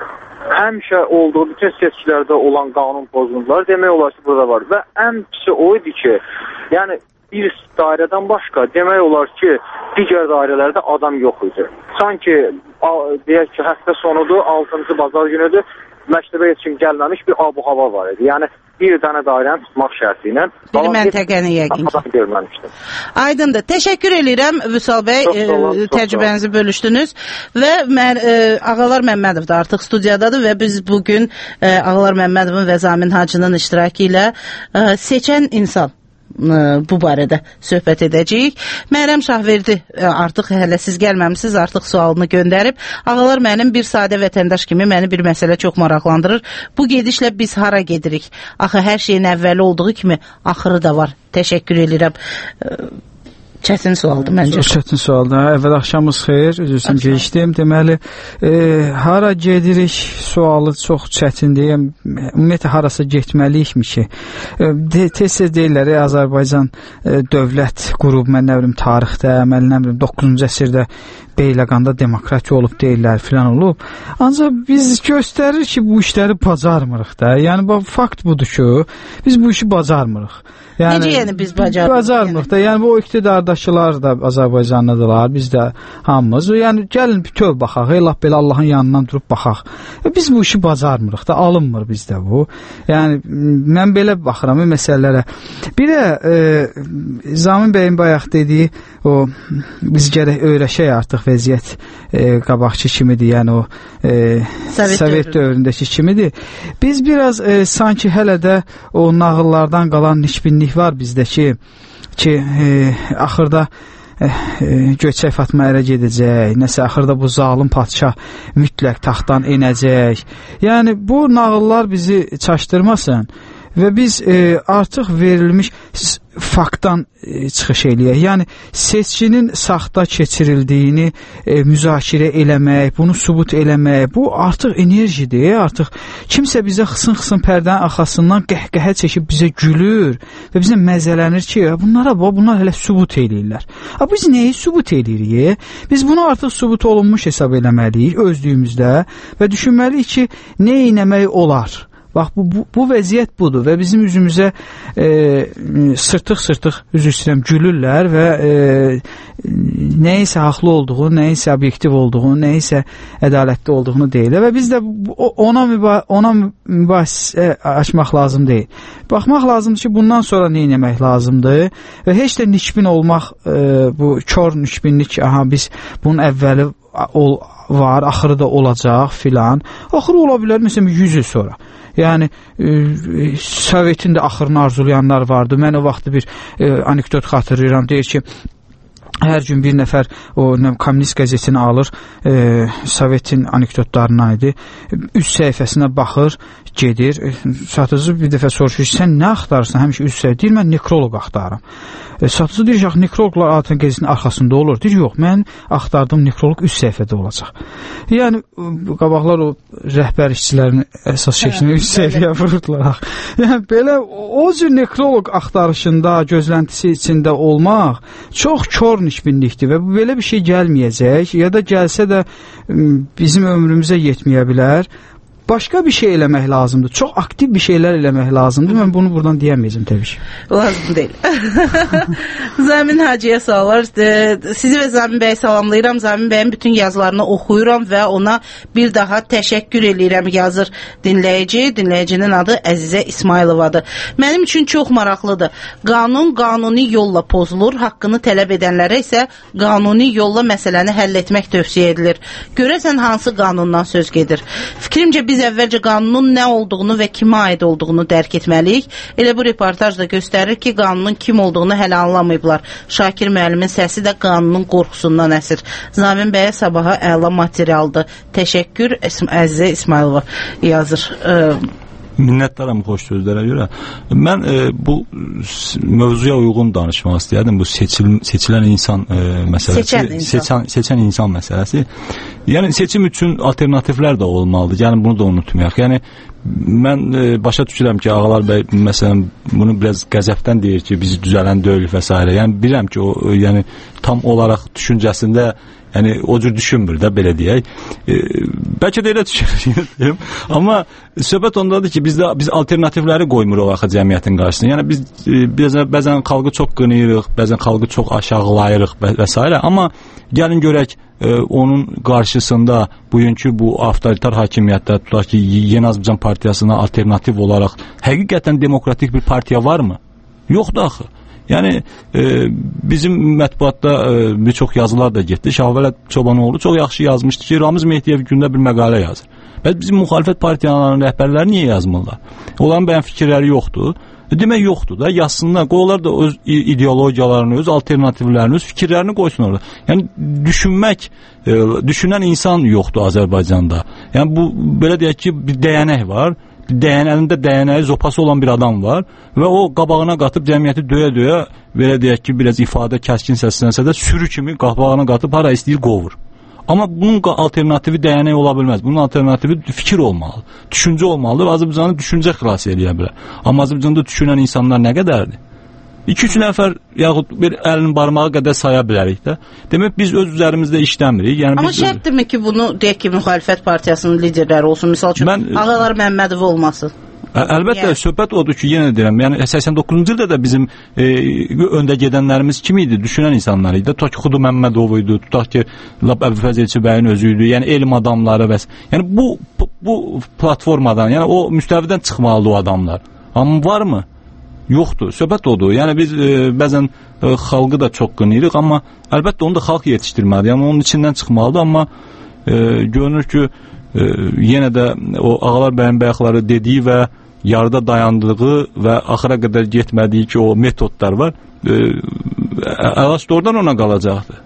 Həmişə olduğu bütün seçkilərdə olan qanun pozuntuları demək olar ki, burada var. Və ən pisi o idi ki, yəni bir dairədən başqa demək olar ki, digər dairələrdə adam yox idi. Sanki, deyək ki, həftə sonudur, altıncı bazar günüdür, məktəbə heç kim gəlməmiş bir abu-hava var idi. Yəni, bir dənə dairəni tutmaq şərti ilə.
Bir məntəqəni yəqin
ki.
Aydındır. Təşəkkür edirəm Vüsal bəy, e, təcrübənizi bölüşdünüz və mən, e, Ağalar Məmmədov da artıq studiyadadır və biz bugün e, Ağalar Məmmədovun və Zamin Hacının iştirakı ilə e, seçən insan bu barədə söhbət edəcəyik. Məryəm Şahverdi artıq hələ siz gəlməmisiniz, artıq sualını göndərib. Ağalar, mənim bir sadə vətəndaş kimi məni bir məsələ çox maraqlandırır. Bu gedişlə biz hara gedirik? Axı hər şeyin əvvəli olduğu kimi axırı da var. Təşəkkür edirəm. Çətin sualdır məncə.
Çətin sualdır. Əvvəl axşamınız xeyir, üzrsən keçdim. Deməli, e, hara gedirik sualı çox çətindir. Ümumiyyətlə harasa getməliyikmi ki? E, tez-tez deyirlər, Azərbaycan e, dövlət qrubu, mən nə bilim, tarixdə, mən nə bilim, doqquzuncu əsrdə Beyləqanda demokratiya olub deyirlər, filan olub. Ancaq biz göstərir ki, bu işləri bacarmırıq da. Yəni, bu fakt budur ki, biz bu işi bacarmırıq. Yəni,
necə yəni biz bacarmırıq?
Bacarmırıq da. Yəni, bu iqtidardakılar da Azərbaycanlıdırlar, biz də hamımız. Yəni, gəlin bütöv baxaq, elə belə Allahın yanından durub baxaq. Biz bu işi bacarmırıq da, alınmır bizdə bu. Yəni, mən belə baxıram məsələlərə. Bir də e, Zamin bəyin bayaq dediyi, o, biz gərək öyrəşək artıq vəziyyət e, qabaqçı kimidir, yəni o e, Sovet, Sovet dövründəki kimidir. Biz biraz e, sanki hələ də o nağıllardan qalan nikbinlik var bizdə ki, ki e, axırda e, Göyçək Fatma ərə gedəcək, nəsə axırda bu zalim padşah mütləq taxtdan enəcək. Yəni bu nağıllar bizi çaşdırmasın və biz e, artıq verilmiş faktdan e, çıxış eləyək. Yəni seçkinin saxta keçirildiyini e, müzakirə eləmək, bunu sübut eləmək, bu artıq enerjidir. Artıq kimsə bizə xısın-xısın pərdənin arxasından qəhqəhə çəkib bizə gülür və bizə məzələnir ki, bunlara bunlar hələ sübut eləyirlər. A, biz nəyi sübut eləyirik? Biz bunu artıq sübut olunmuş hesab eləməliyik özlüyümüzdə və düşünməliyik ki, nə etmək olar? Bax, bu, bu, bu vəziyyət budur və bizim üzümüzə e, sırtıq-sırtıq üzr istəyirəm gülürlər və e, nəyisə haqlı olduğu, nəyisə obyektiv olduğu, nəyisə ədalətli olduğunu deyirlər və biz də ona, müba ona mübahisə açmaq lazım deyil. Baxmaq lazımdır ki, bundan sonra nə etmək lazımdır və heç də nikbin olmaq, e, bu kör nikbinlik, aha biz bunun əvvəli ol, var, axırı da olacaq filan. Axırı ola bilər məsələn yüz il sonra. Yəni e, Sovetin də axırını arzulayanlar vardı. Mən o vaxtı bir e, anekdot xatırlayıram. Deyir ki, hər gün bir nəfər o nə, kommunist qəzetini alır, e, Sovetin anekdotlarına idi. Üst səhifəsinə baxır, gedir. E, satıcı bir dəfə soruşur, sən nə axtarırsan? Həmişə üst səhifə. Deyir, mən nekroloq axtarıram. E, satıcı deyir, yaxı nekroloqlar adətən qəzetin arxasında olur. Deyir, yox, mən axtardığım nekroloq üst səhifədə olacaq. Yəni, qabaqlar o rəhbər işçilərin əsas şəklini üst səhifəyə vururdular. Yəni, belə o cür nekroloq axtarışında, gözləntisi içində olmaq çox kör nikbinlikdir və belə bir şey gəlməyəcək ya da gəlsə də bizim ömrümüzə yetməyə bilər. Başqa bir şey eləmək lazımdır. Çox aktiv bir şeylər eləmək lazımdır. Mən bunu buradan deyəməyəcəm təbii ki.
Lazım deyil. Zamin Hacıya suallar. Sizi və Zamin bəyi salamlayıram. Zamin bəyin bütün yazılarını oxuyuram və ona bir daha təşəkkür eləyirəm, yazır dinləyici. Dinləyicinin adı Əzizə İsmayılovadır. Mənim üçün çox maraqlıdır. Qanun qanuni yolla pozulur. Haqqını tələb edənlərə isə qanuni yolla məsələni həll etmək tövsiyə edilir. Görəsən hansı qanundan söz gedir? Fikrimcə biz əvvəlcə qanunun nə olduğunu və kimə aid olduğunu dərk etməliyik. Elə bu reportaj da göstərir ki, qanunun kim olduğunu hələ anlamayıblar. Şakir müəllimin səsi də qanunun qorxusundan əsir. Zamin bəyə sabaha əla materialdır. Təşəkkür, Əzizə İsmailova yazır.
Minnətdaram xoş sözlərə görə. Mən e, bu mövzuya uyğun danışmaq istəyərdim. Bu seçil, seçilən insan e, məsələsi.
Seçən insan.
Seçən, seçən insan məsələsi. Yəni seçim üçün alternativlər də olmalıdır. Yəni bunu da unutmayaq. Yəni mən e, başa düşürəm ki, Ağalar bəy məsələn bunu biraz qəzəbdən deyir ki, biz düzələn deyil və s. Yəni bilirəm ki, o yəni tam olaraq düşüncəsində yəni o cür düşünmür də, belə deyək. E, bəlkə də elə düşünürəm. Amma söhbət ondadır ki, biz də biz alternativləri qoymuruq axı cəmiyyətin qarşısına. Yəni biz e, bəzən, bəzən xalqı çox qınayırıq, bəzən xalqı çox aşağılayırıq və, və s. Amma gəlin görək e, onun qarşısında bugünkü bu avtoritar hakimiyyətdə tutaq ki, Yeni Azərbaycan Partiyasına alternativ olaraq həqiqətən demokratik bir partiya varmı? Yoxdur axı. Yəni e, bizim mətbuatda e, bir çox yazılar da getdi. Şahvələ Çobanoğlu çox yaxşı yazmışdı ki, Ramiz Mehdiyev gündə bir məqalə yazır. Bəs bizim müxalifət partiyalarının rəhbərləri niyə yazmırlar? Onların bəyən fikirləri yoxdur. E, demək yoxdur da, yazsınlar. Qoylar da öz ideologiyalarını, öz alternativlərini, öz fikirlərini qoysun orada. Yəni düşünmək, e, düşünən insan yoxdur Azərbaycanda. Yəni bu belə deyək ki, bir dəyənək var. Dəyən, əlində dəyənəyi, zopası olan bir adam var və o qabağına qatıb cəmiyyəti döyə-döyə, belə deyək ki, biraz ifadə kəskin səslənsə də sürü kimi qabağına qatıb hara istəyir qovur. Amma bunun alternativi dəyənək ola bilməz. Bunun alternativi fikir olmalı, düşüncə olmalıdır. Azərbaycanı düşüncə xilas edə bilər. Amma Azərbaycanda düşünən insanlar nə qədərdir? iki-üç nəfər yaxud bir əlinin barmağı qədər saya bilərik də. Demək biz öz üzərimizdə işləmirik. Yəni
amma şərtdirmi ki, bunu deyək ki, müxalifət partiyasının liderləri olsun, misal üçün mən, Ağalar Məmmədov olmasın?
Ə, əlbəttə, yəni söhbət odur ki, yenə deyirəm, yəni səksən doqquzuncu ildə də bizim e, öndə gedənlərimiz kim idi? Düşünən insanlar idi. Tutaq ki, Xudu Məmmədov idi, tutaq ki, Lap Əbülfəz Elçi bəyin özü idi, yəni elm adamları və s. Yəni bu, bu, bu platformadan, yəni o müstəvidən çıxmalıdır o adamlar. Amma varmı? Yoxdur. Söhbət odur. Yəni biz e, bəzən e, xalqı da çox qınayırıq, amma əlbəttə onu da xalq yetişdirməlidir. Yəni onun içindən çıxmalıdır, amma e, görünür ki, e, yenə də o Ağalar bəyin bayaqları dediyi və yarıda dayandığı və axıra qədər getmədiyi ki, o metodlar var. E, əlaç doğrudan ona qalacaqdır.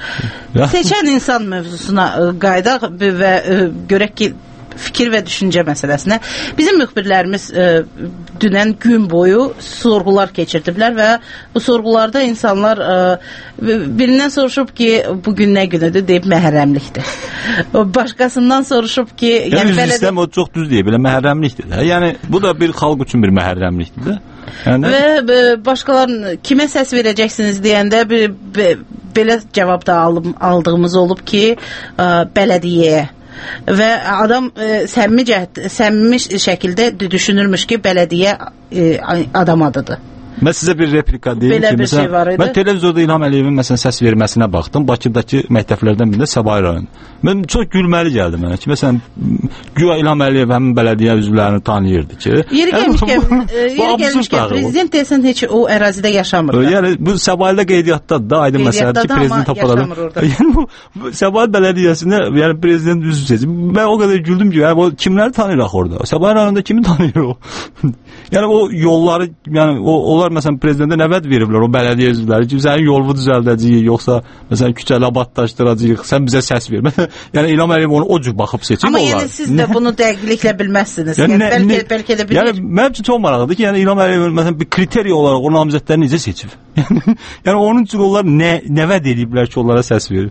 Seçən insan mövzusuna qaydaq və e, görək ki, fikir və düşüncə məsələsinə. Bizim müxbirlərimiz e, dünən gün boyu sorğular keçirdiblər və bu sorğularda insanlar e, birindən soruşub ki, bugün nə günüdür deyib məhərrəmlikdir. Başqasından soruşub ki,
yəni, yəni belə istəm o çox düz deyib, belə məhərrəmlikdir də. Yəni bu da bir xalq üçün bir məhərrəmlikdir də. Yəni
və e, başqalarının kimə səs verəcəksiniz deyəndə bir be, belə cavab da alım, aldığımız olub ki, e, bələdiyyəyə və adam e, səmimi cəhd, səmimi şəkildə düşünürmüş ki, bələdiyyə e, adam adıdır.
Mən sizə bir replika deyim
Belə
ki,
bir
məsələn,
şey var idi.
Mən televizorda İlham Əliyevin məsələn səs verməsinə baxdım. Bakıdakı məktəblərdən birində Səbail rayon. Mən çox gülməli gəldi mənə ki, məsələn, güya İlham Əliyev həmin bələdiyyə üzvlərini tanıyırdı ki.
Yeri gəlmişkən, yeri gəlmişkən prezident desən heç o ərazidə yaşamır.
Yəni bu Səbaildə qeydiyyatdadır da, aydın məsələdir ki, prezident tapadadır. Yəni bu Səbail bələdiyyəsində yəni prezident üzv seçim. Mən o qədər güldüm ki, yəni o kimləri tanıyır axı orada? Səbail rayonunda kimi tanıyır o? Yəni o yolları, yəni o onlar məsələn prezidentə nə vəd veriblər o bələdiyyə üzvləri ki, sənin yolunu düzəldəcəyik, yoxsa məsələn küçəni abadlaşdıracağıq, sən bizə səs ver. Yəni İlham Əliyev onu o cür baxıb seçib
Amma
onlar.
Amma yəni siz də bunu dəqiqliklə bilməzsiniz.
Yəni,
yəni, bəlkə,
nə,
bəlkə də bilir.
Yəni mənim üçün çox maraqlıdır ki, yəni İlham Əliyev məsələn bir kriteriya olaraq o namizədləri necə seçib? Yəni, yəni onun üçün onlar nə, nə vəd ediblər ki, onlara səs verir?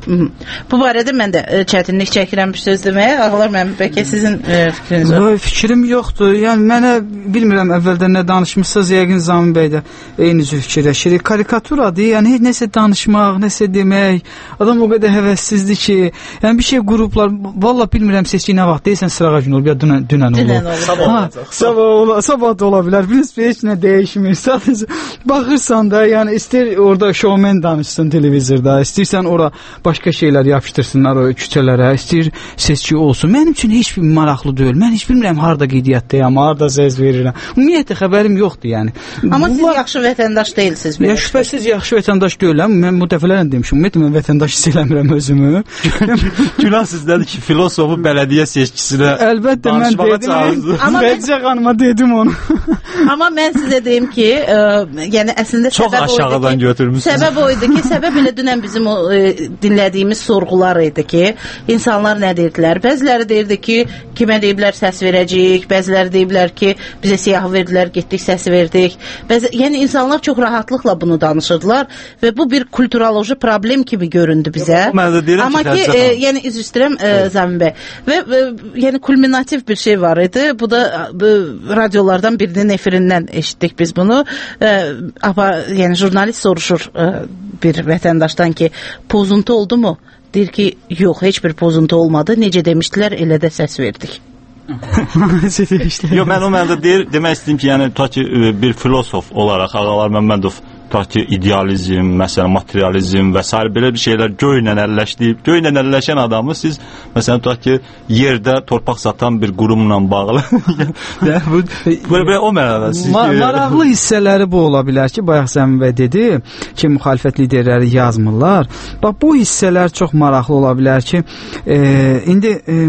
Bu barədə mən də e, çətinlik çəkirəm bir söz deməyə. Ağlar mənim, bəlkə sizin e, fikriniz var?
Fikrim yoxdur. Yəni mənə bilmirəm əvvəldən nə danışmışsınız, yəqin Zamin bəy də eyni cür fikirləşir. Karikaturadır. Yəni nəsə danışmaq, nəsə demək. Adam o qədər həvəssizdir ki, yəni bir şey qruplar, valla bilmirəm seçki nə vaxt deyirsən sırağa gün olub ya dünən, dünən olub.
Dünən olub.
Sabah olacaq. Sabah ola, sabah da ola bilər. Bilirsiniz heç nə dəyişmir. Sadəcə baxırsan da, yəni istər orada şovmen danışsın televizorda, istəyirsən ora başqa şeylər yapışdırsınlar o küçələrə, istəyir seçki olsun. Mənim üçün heç bir maraqlı deyil. Mən heç bilmirəm harda qeydiyyatdayam, harda səs verirəm. Ümumiyyətlə xəbərim yoxdur yəni.
Amma bunlar... siz yaxşı vətəndaş deyilsiniz.
Ya şübhəsiz yaxşı vətəndaş deyiləm. Mən bu dəfələrlə demişəm. Ümumiyyətlə mən vətəndaş hiss eləmirəm özümü.
Günah sizdədir ki, filosofu bələdiyyə seçkisinə
əlbəttə mən dedim. Amma Bəcə xanıma dedim onu.
Amma mən sizə deyim ki, ə, yəni əslində
çox
səbəb
aşağıdan
oydu ki,
götürmüsünüz.
Səbəb oydu ki, səbəb elə dünən bizim o e, dinlədiyimiz sorğular idi ki, insanlar nə deyirdilər? Bəziləri deyirdi ki, kimə deyiblər səs verəcəyik, bəziləri deyiblər ki, bizə siyah verdilər, getdik səs verdik. Bəzi, yəni insanlar çox rahatlıqla bunu danışırdılar və bu bir kulturoloji problem kimi göründü bizə.
Yo,
Amma ki, ki e, yəni üzr istəyirəm e, Zamin bəy. Və e, yəni kulminativ bir şey var idi. Bu da e, radiolardan birinin efirindən eşitdik biz bunu. E, ama yəni jurnalist soruşur e, bir vətəndaşdan ki, pozuntu oldu mu? Deyir ki, yox, heç bir pozuntu olmadı. Necə demişdilər, elə də səs verdik.
Yox, mən o məndə deyir, demək istəyim ki, yəni ta ki bir filosof olaraq Ağalar Məmmədov ta ki idealizm, məsələn materializm və s. belə bir şeylər göylə əlləşdiyib, göylə əlləşən adamı siz məsələn ta ki yerdə torpaq satan bir qurumla bağlı bu belə o mənada siz
Ma maraqlı hissələri bu ola bilər ki, bayaq Zamin bəy dedi ki, müxalifət liderləri yazmırlar. Bax bu hissələr çox maraqlı ola bilər ki, e, indi e,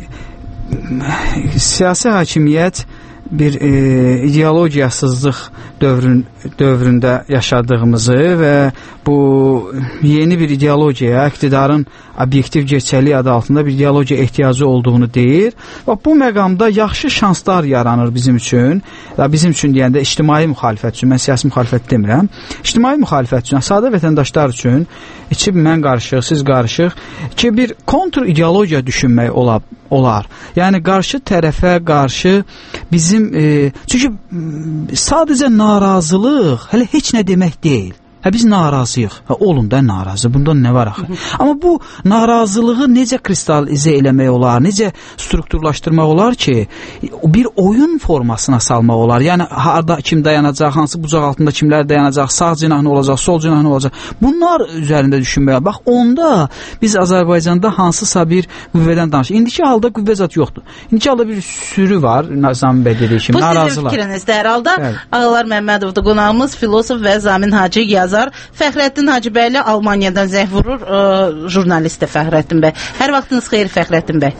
siyasi hakimiyyət bir e, ideologiyasızlıq dövrün, dövründə yaşadığımızı və bu yeni bir ideologiyaya, iktidarın obyektiv gerçəkliyi adı altında bir ideologiya ehtiyacı olduğunu deyir. Və bu məqamda yaxşı şanslar yaranır bizim üçün. Və bizim üçün deyəndə ictimai müxalifət üçün, mən siyasi müxalifət demirəm. İctimai müxalifət üçün, sadə vətəndaşlar üçün, içib mən qarışıq, siz qarışıq ki, bir kontr ideologiya düşünmək ola, olar. Yəni qarşı tərəfə qarşı bizim e, çünki sadəcə narazılıq hələ heç nə demək deyil. Hə biz narazıyıq. Hə olun da narazı. Bundan nə var axı? Amma bu narazılığı necə kristalizə eləmək olar, necə strukturlaşdırmaq olar ki, bir oyun formasına salmaq olar. Yəni harda kim dayanacaq, hansı bucaq altında kimlər dayanacaq, sağ cinah nə olacaq, sol cinah nə olacaq. Bunlar üzərində düşünmək olar. Bax onda biz Azərbaycanda hansısa bir qüvvədən danışırıq. İndiki halda qüvvə zat yoxdur. İndiki halda bir sürü var. Zamin bəy dediyi kimi narazılar.
Bu sizin fikrinizdə hər halda. Ağalar Məmmədovdur qonağımız, filosof və Zamin Hacı yazar. Fəxrəddin Hacıbəyli Almaniyadan zəng vurur, ə, jurnalistdir Fəxrəddin bəy. Hər vaxtınız xeyir Fəxrəddin bəy.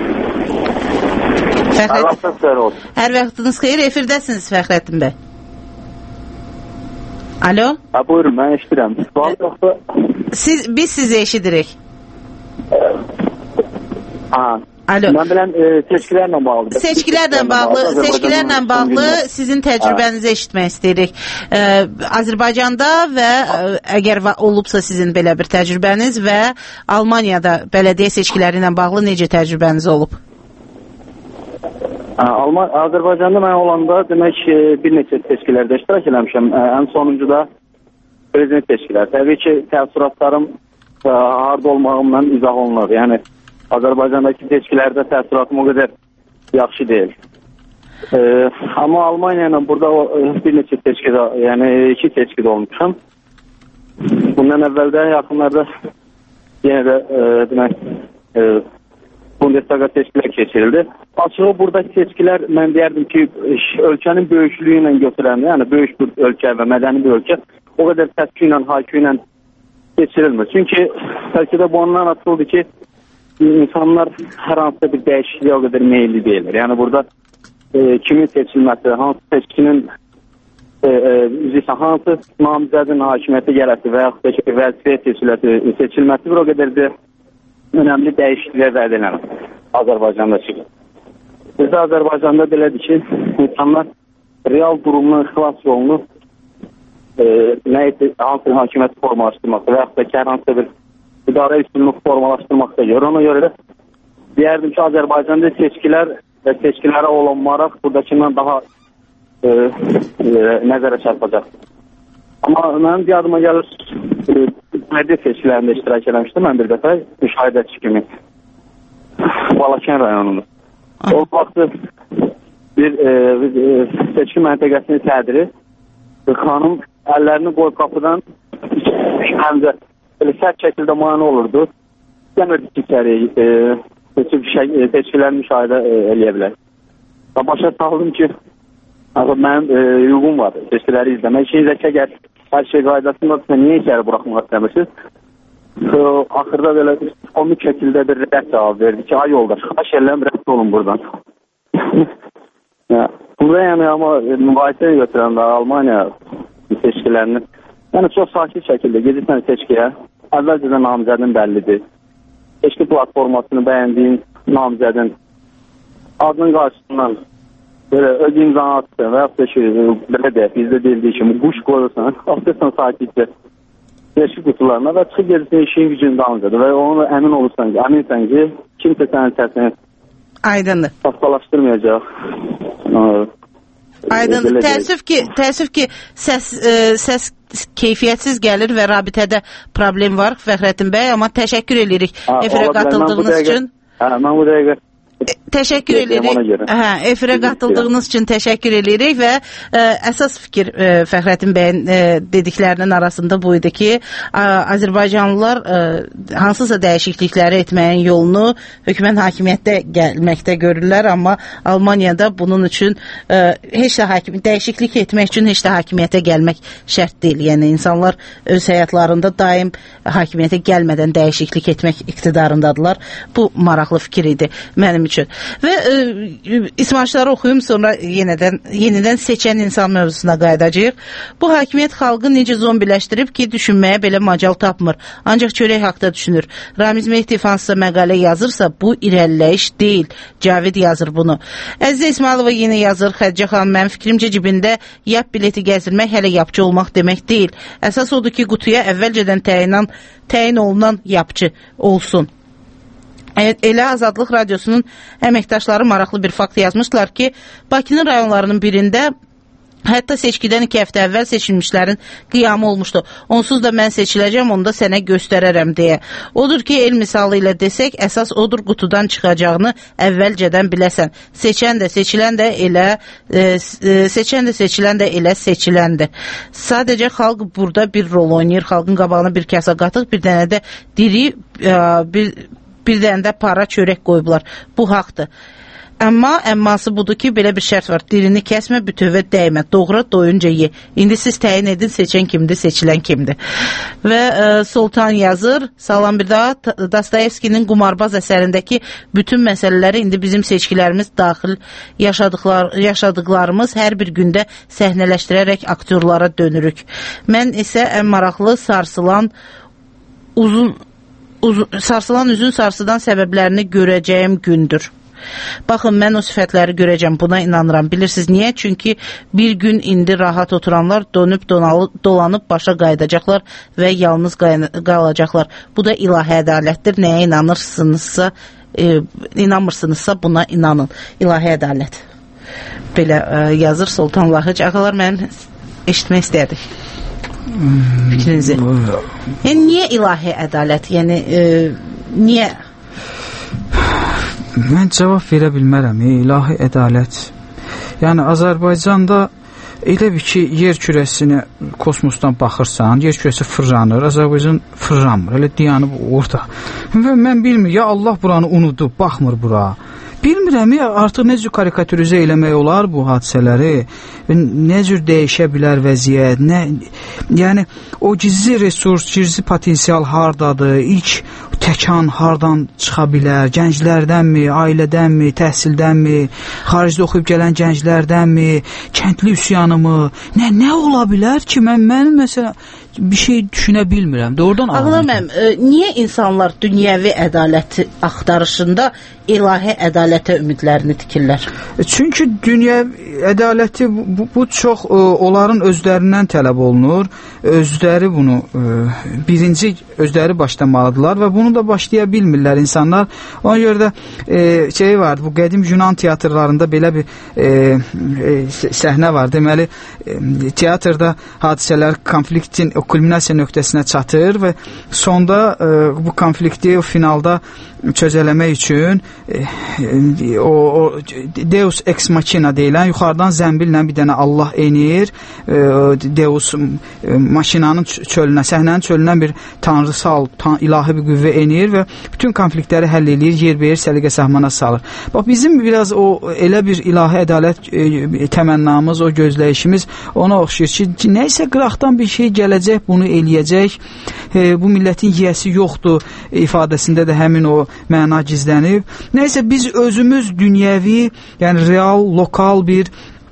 Fəxrəddin... Hər vaxtınız xeyir, efirdəsiniz Fəxrəddin bəy. Alo?
Ha, buyurun, mən eşidirəm.
Siz, biz sizi eşidirik.
Ha.
Alo.
Mən bilən e, seçkilərlə bağlı.
Seçkilərlə bağlı, seçkilərlə bağlı sizin təcrübənizi eşitmək istəyirik. Ee, Azərbaycanda və əgər olubsa sizin belə bir təcrübəniz və Almaniyada bələdiyyə seçkiləri ilə bağlı necə təcrübəniz olub?
Alman, Azərbaycanda mən olanda demək ki, bir neçə seçkilərdə iştirak eləmişəm. Ən sonuncu da prezident seçkiləri. Təbii ki, təəssüratlarım harda olmağımla izah olunur. Yəni
Azərbaycandakı seçkilərdə təəssüratım o qədər yaxşı deyil. E, amma Almaniya ilə burada o, bir neçə seçkidə, yəni iki seçkidə olmuşam. Bundan əvvəldə yaxınlarda yenə də e, demək e, Bundestaga seçkilər keçirildi. Açığı buradakı seçkilər mən deyərdim ki, ölkənin böyüklüyü ilə götürəndə, yəni böyük bir ölkə və mədəni bir ölkə o qədər təski ilə, haykü ilə keçirilmir. Çünki bəlkə də bu ondan atıldı ki, insanlar hər hansısa bir dəyişikliyə o qədər meyilli deyildir. Yəni burada e, kimin seçilməsi, hansı seçkinin e, e, hansı namizədin hakimiyyətə gələsi və yaxud da ki, vəzifəyə seçiləsi, seçilməsi bir o qədər də önəmli dəyişikliklər vəd edən Azərbaycanda çıxır. Bizdə Azərbaycanda belədir ki, insanlar real durumdan xilas yolunu e, nə edir, hansı hakimiyyəti formalaşdırmaqda və yaxud da ki, hər hansısa bir idarə üstünlük formalaşdırmaqda görür. Ona görə də deyərdim ki, Azərbaycanda seçkilər və seçkilərə olan maraq buradakindən daha e, e, nəzərə çarpacaq. Amma mənim bir adıma gəlir, e, mədəniyyət seçkilərində iştirak eləmişdim mən bir dəfə, müşahidəçi kimi. Balakən rayonunda. O vaxtı bir e, e, seçki məntəqəsinin sədri xanım əllərini qoyub qapıdan həmcə belə sərt şəkildə mane olurdu. Demirdi ki, içəri e, seçkilərini müşahidə e, eləyə bilər. Başa saldım ki, mənim e, hüququm var seçkiləri izləmək. İşinizdəki əgər hər şey qaydasındadırsa, niyə içəri buraxmaq istəmirsiniz? E, axırda belə komik şəkildə bir rədd cavab verdi ki, ay yoldaş, xaş eləm, rədd olun buradan. Ya, burada yəni amma mübahisə götürəndə Almaniya seçkilərini, yəni çox sakit şəkildə gedirsən seçkiyə, əvvəlcədən namizədin bəllidir. Seçki platformasını bəyəndiyin namizədin adının qarşısından belə öz imzanı atsın və yaxud da ki, belə deyək, bizdə deyildiyi kimi quş qoyursan, atırsan sakitcə seçki qutularına və çıxıb gedirsən işin gücünün dalıncadır və onu əmin olursan ki, əminsən ki, kimsə sənin səsini
Aydındır.
Saxtalaşdırmayacaq.
Aydındır. Təəssüf ki, təəssüf ki, səs, ə, səs keyfiyyətsiz gəlir və rabitədə problem var Fəxrəddin bəy, amma təşəkkür edirik efirə qatıldığınız üçün.
Hə, mən bu dəqiqə
Təşəkkür edirik. Hə, efirə qatıldığınız üçün təşəkkür edirik və ə, əsas fikir ə, Fəxrəddin bəyin ə, dediklərinin arasında bu idi ki, ə, Azərbaycanlılar ə, hansısa dəyişiklikləri etməyin yolunu hökumət hakimiyyətdə gəlməkdə görürlər, amma Almaniyada bunun üçün ə, heç də hakim dəyişiklik etmək üçün heç də hakimiyyətə gəlmək şərt deyil. Yəni insanlar öz həyatlarında daim hakimiyyətə gəlmədən dəyişiklik etmək iqtidarındadılar. Bu maraqlı fikir idi mənim üçün. Və e, ismarçları oxuyum, sonra yenidən, yenidən seçən insan mövzusuna qayıdacağıq. Bu hakimiyyət xalqı necə zombiləşdirib ki, düşünməyə belə macal tapmır. Ancaq çörək haqda düşünür. Ramiz Mehdi hansısa məqalə yazırsa, bu irəliləyiş deyil. Cavid yazır bunu. Əzizə İsmailova yenə yazır. Xədicə xanım, mənim fikrimcə cibində yap bileti gəzdirmək hələ yapçı olmaq demək deyil. Əsas odur ki, qutuya əvvəlcədən təyin, təyin olunan yapçı olsun. Elə Azadlıq Radiosunun əməkdaşları maraqlı bir fakt yazmışlar ki, Bakının rayonlarının birində hətta seçkidən iki həftə əvvəl seçilmişlərin qiyamı olmuşdu. Onsuz da mən seçiləcəm, onu da sənə göstərərəm deyə. Odur ki, el misalı ilə desək, əsas odur qutudan çıxacağını əvvəlcədən biləsən. Seçən də, seçilən də elə, e, seçən də, seçilən də elə seçiləndir. Sadəcə xalq burada bir rol oynayır, xalqın qabağına bir kəsə qatıq, bir dənə də diri, e, bir bir dənə də para çörək qoyublar. Bu haqdır. Amma əmması budur ki, belə bir şərt var. Dirini kəsmə, bütövə dəymə. Doğra, doyunca ye. İndi siz təyin edin, seçən kimdir, seçilən kimdir. Və e, Sultan yazır, salam bir daha, Dostoyevskinin Qumarbaz əsərindəki bütün məsələləri indi bizim seçkilərimiz daxil yaşadıqlar, yaşadıqlarımız hər bir gündə səhnələşdirərək aktyorlara dönürük. Mən isə ən maraqlı sarsılan uzun Uzun, sarsılan üzün sarsıdan səbəblərini görəcəyim gündür. Baxın, mən o sifətləri görəcəm, buna inanıram. Bilirsiniz niyə? Çünki bir gün indi rahat oturanlar dönüb donalı, dolanıb başa qayıdacaqlar və yalnız qalacaqlar. Bu da ilahi ədalətdir. Nəyə inanırsınızsa, e, inanmırsınızsa buna inanın. İlahi ədalət. Belə e, yazır Sultan Lahıc. Ağalar, mən eşitmək istəyərdik fikrinizi. Yəni, niyə ilahi ədalət? Yəni, e, niyə?
Mən cavab verə bilmərəm. İlahi ədalət. Yəni Azərbaycanda elə bir ki, yer kürəsinə kosmosdan baxırsan, yer kürəsi fırlanır, Azərbaycan fırlanmır, elə dayanıb orada. Və mən bilmir, ya Allah buranı unudub, baxmır bura. Bilmirəm, ya artıq nə cür karikatürizə eləmək olar bu hadisələri, nə cür dəyişə bilər vəziyyət, nə, yəni o gizli resurs, gizli potensial hardadır, ilk təkan hardan çıxa bilər, gənclərdənmi, ailədənmi, təhsildənmi, xaricdə oxuyub gələn gənclərdənmi, kəndli üsyanımı, nə, nə ola bilər ki, mən, mənim məsələn, bir şey düşünə bilmirəm. Doğrudan
ağlamam. E, niyə insanlar dünyəvi ədaləti axtarışında ilahi ədalətə ümidlərini tikirlər?
Çünki dünyəvi ədaləti bu, bu çox e, onların özlərindən tələb olunur. Özləri bunu e, birinci özləri başlamalıdırlar və bunu da başlaya bilmirlər insanlar. Ona görə də e, şey var, bu qədim Yunan teatrlarında belə bir e, e, səhnə var. Deməli, e, teatrda hadisələr konfliktin o kulminasiya nöqtəsinə çatır və sonda e, bu konflikti o finalda çözələmək üçün e, o, o Deus ex machina deyilən yuxarıdan zəmbillə bir dənə Allah enir, e, Deus e, maşinanın çölünə, səhnənin çölündən bir tanrısal, tan ilahi bir qüvvə enir və bütün konfliktləri həll edir, yer verir, səliqə sahmana salır. Bax bizim biraz o elə bir ilahi ədalət e, təmənnamız, o gözləyişimiz ona oxşayır ki, nəysə qıraqdan bir şey gələcək, bunu eləyəcək, e, bu millətin yiyəsi yoxdur ifadəsində də həmin o məna gizlənib. Nəysə biz özümüz dünyəvi, yəni real, lokal bir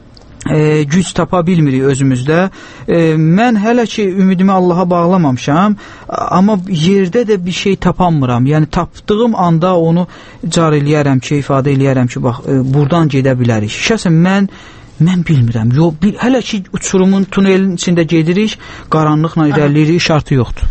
e, güc tapa bilmirik özümüzdə. E, mən hələ ki ümidimi Allaha bağlamamışam, amma yerdə də bir şey tapamıram. Yəni tapdığım anda onu car eləyərəm ki, ifadə eləyərəm ki, bax, e, buradan gedə bilərik. Şəxsən mən Mən bilmirəm. Yo, bil, hələ ki uçurumun, tunelin içində gedirik, qaranlıqla irəliləyirik, şartı yoxdur.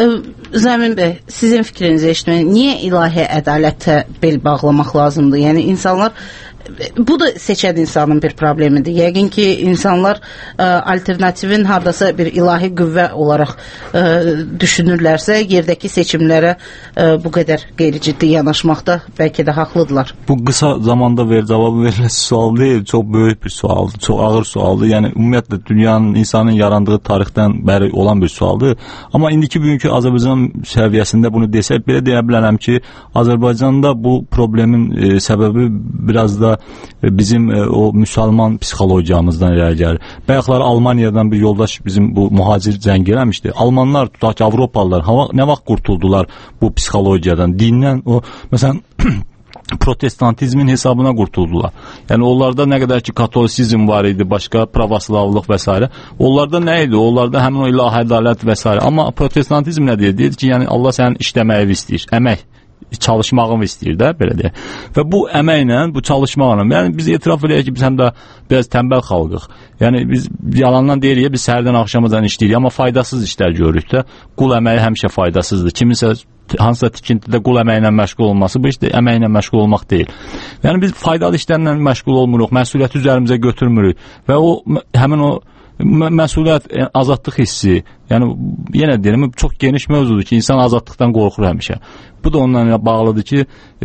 Zəmin bəy, sizin fikrinizi eşitmək, niyə ilahi ədalətə bel bağlamaq lazımdır? Yəni insanlar, bu da seçən insanın bir problemidir. Yəqin ki, insanlar ə, alternativin hardasa bir ilahi qüvvə olaraq ə, düşünürlərsə, yerdəki seçimlərə ə, bu qədər qeyri-ciddi yanaşmaqda bəlkə də haqlıdırlar.
Bu qısa zamanda ver, cavabı veriləsi sual deyil, çox böyük bir sualdır, çox ağır sualdır. Yəni, ümumiyyətlə, dünyanın, insanın yarandığı tarixdən bəri olan bir sualdır. Amma indiki bugünkü Azərbaycan səviyyəsində bunu desək, belə deyə bilərəm ki, Azərbaycanda bu problemin e, səbəbi biraz da bizim e, o müsəlman psixologiyamızdan irəli gəlir. Bayaqlar Almaniyadan bir yoldaş bizim bu mühacir zəng eləmişdi. Almanlar, tutaq ki, Avropalılar hava, nə vaxt qurtuldular bu psixologiyadan, dindən, o məsələn protestantizmin hesabına qurtuldular. Yəni onlarda nə qədər ki katolisizm var idi, başqa pravoslavlıq və s. Onlarda nə idi? Onlarda həmin o ilahi ədalət və s. Amma protestantizm nə deyir? Deyir ki, yəni Allah sənin işləməyi istəyir, əmək çalışmağımı istəyir də, belə deyək. Və bu əməklə, bu çalışmaqla, yəni biz etiraf edək ki, biz həm də biraz tənbəl xalqıq. Yəni biz yalandan deyirik, biz səhərdən axşamadan işləyirik, amma faydasız işlər görürük də. Qul əməyi həmişə faydasızdır. Kiminsə hansısa tikintidə qul əməyi ilə məşğul olması, bu işte əməklə məşğul olmaq deyil. Yəni biz faydalı işlərlə məşğul olmuruq, məsuliyyəti üzərimizə götürmürük və o həmin o məsuliyyət, azadlıq hissi, yəni yenə deyirəm, çox geniş mövzudur ki, insan azadlıqdan qorxur həmişə. Bu da onunla bağlıdır ki, e,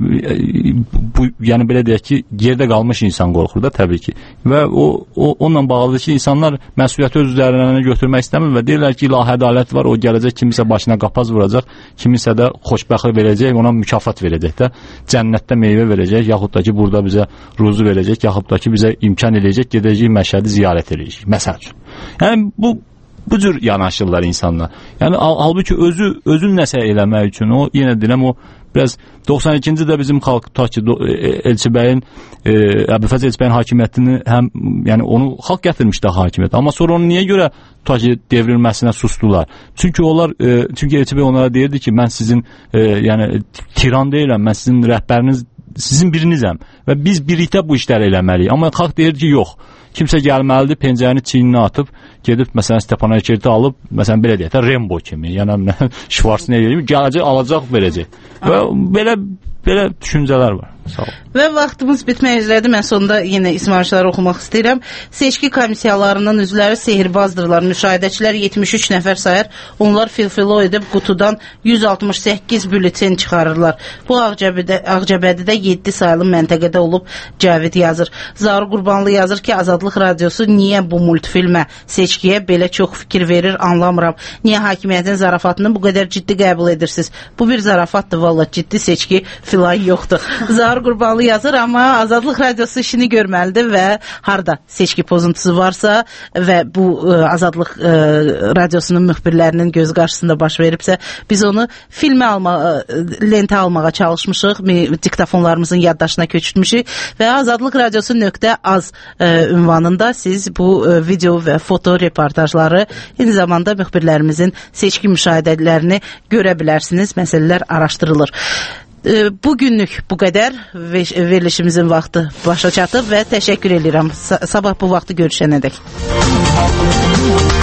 bu, yəni belə deyək ki, yerdə qalmış insan qorxur da təbii ki. Və o, o onunla bağlıdır ki, insanlar məsuliyyəti öz üzərlərinə götürmək istəmir və deyirlər ki, ilahi ədalət var, o gələcək kimisə başına qapaz vuracaq, kimisə də xoşbəxtlik verəcək, ona mükafat verəcək də, cənnətdə meyvə verəcək, yaxud da ki, burada bizə ruzu verəcək, yaxud da ki, bizə imkan eləyəcək, gedəcək Məşədi ziyarət eləyəcək, məsəl üçün. Yəni bu Bu cür yanaşırlar insanlar. Yəni halbuki özü özün nəsə eləmək üçün o yenə deyirəm o biraz doxsan ikinci də bizim xalq ta ki Elçi bəyin e, Əbülfəz Elçi bəyin hakimiyyətini həm yəni onu xalq gətirmişdi hakimiyyət. Amma sonra onu niyə görə ta ki devrilməsinə sustular? Çünki onlar e, çünki Elçi bəy onlara deyirdi ki, mən sizin e, yəni tiran deyiləm, mən sizin rəhbəriniz, sizin birinizəm və biz birlikdə bu işləri eləməliyik. Amma xalq deyir ki, yox. Kimsə gəlməlidir, pencəyini çiyninə atıb, gedib, məsələn, Stepanakert alıb, məsələn, belə deyək də, Rembo kimi, yəni Schwarzenegger kimi, gələcək, alacaq, verəcək. Və belə, belə düşüncələr var. Sağ ol.
Və vaxtımız bitmək üzrədir. Mən sonunda yenə ismarışları oxumaq istəyirəm. Seçki komissiyalarının üzvləri sehirbazdırlar. Müşahidəçilər yetmiş üç nəfər sayır. Onlar filfilo edib qutudan yüz altmış səkkiz bülletin çıxarırlar. Bu Ağcabədidə, Ağcabədidə yeddi sayılı məntəqədə olub, Cavid yazır. Zaur Qurbanlı yazır ki, Azadlıq Radiosu niyə bu multfilmə, seçkiyə belə çox fikir verir, anlamıram. Niyə hakimiyyətin zarafatını bu qədər ciddi qəbul edirsiniz? Bu bir zarafatdır, valla ciddi seçki filan yoxdur. Zaur Qurbanlı yazır, amma Azadlıq Radiosu işini görməlidir və harda seçki pozuntusu varsa və bu ə, Azadlıq ə, Radiosunun müxbirlərinin göz qarşısında baş veribsə, biz onu filmə alma, ə, lentə almağa çalışmışıq, diktafonlarımızın yaddaşına köçürtmüşük və Azadlıq Radiosu nöqtə az ə, ünvanında siz bu ə, video və foto reportajları, eyni zamanda müxbirlərimizin seçki müşahidələrini görə bilərsiniz, məsələlər araşdırılır. Bu günlük bu qədər verilişimizin vaxtı başa çatıb və təşəkkür edirəm. Sabah bu vaxtı görüşənədək.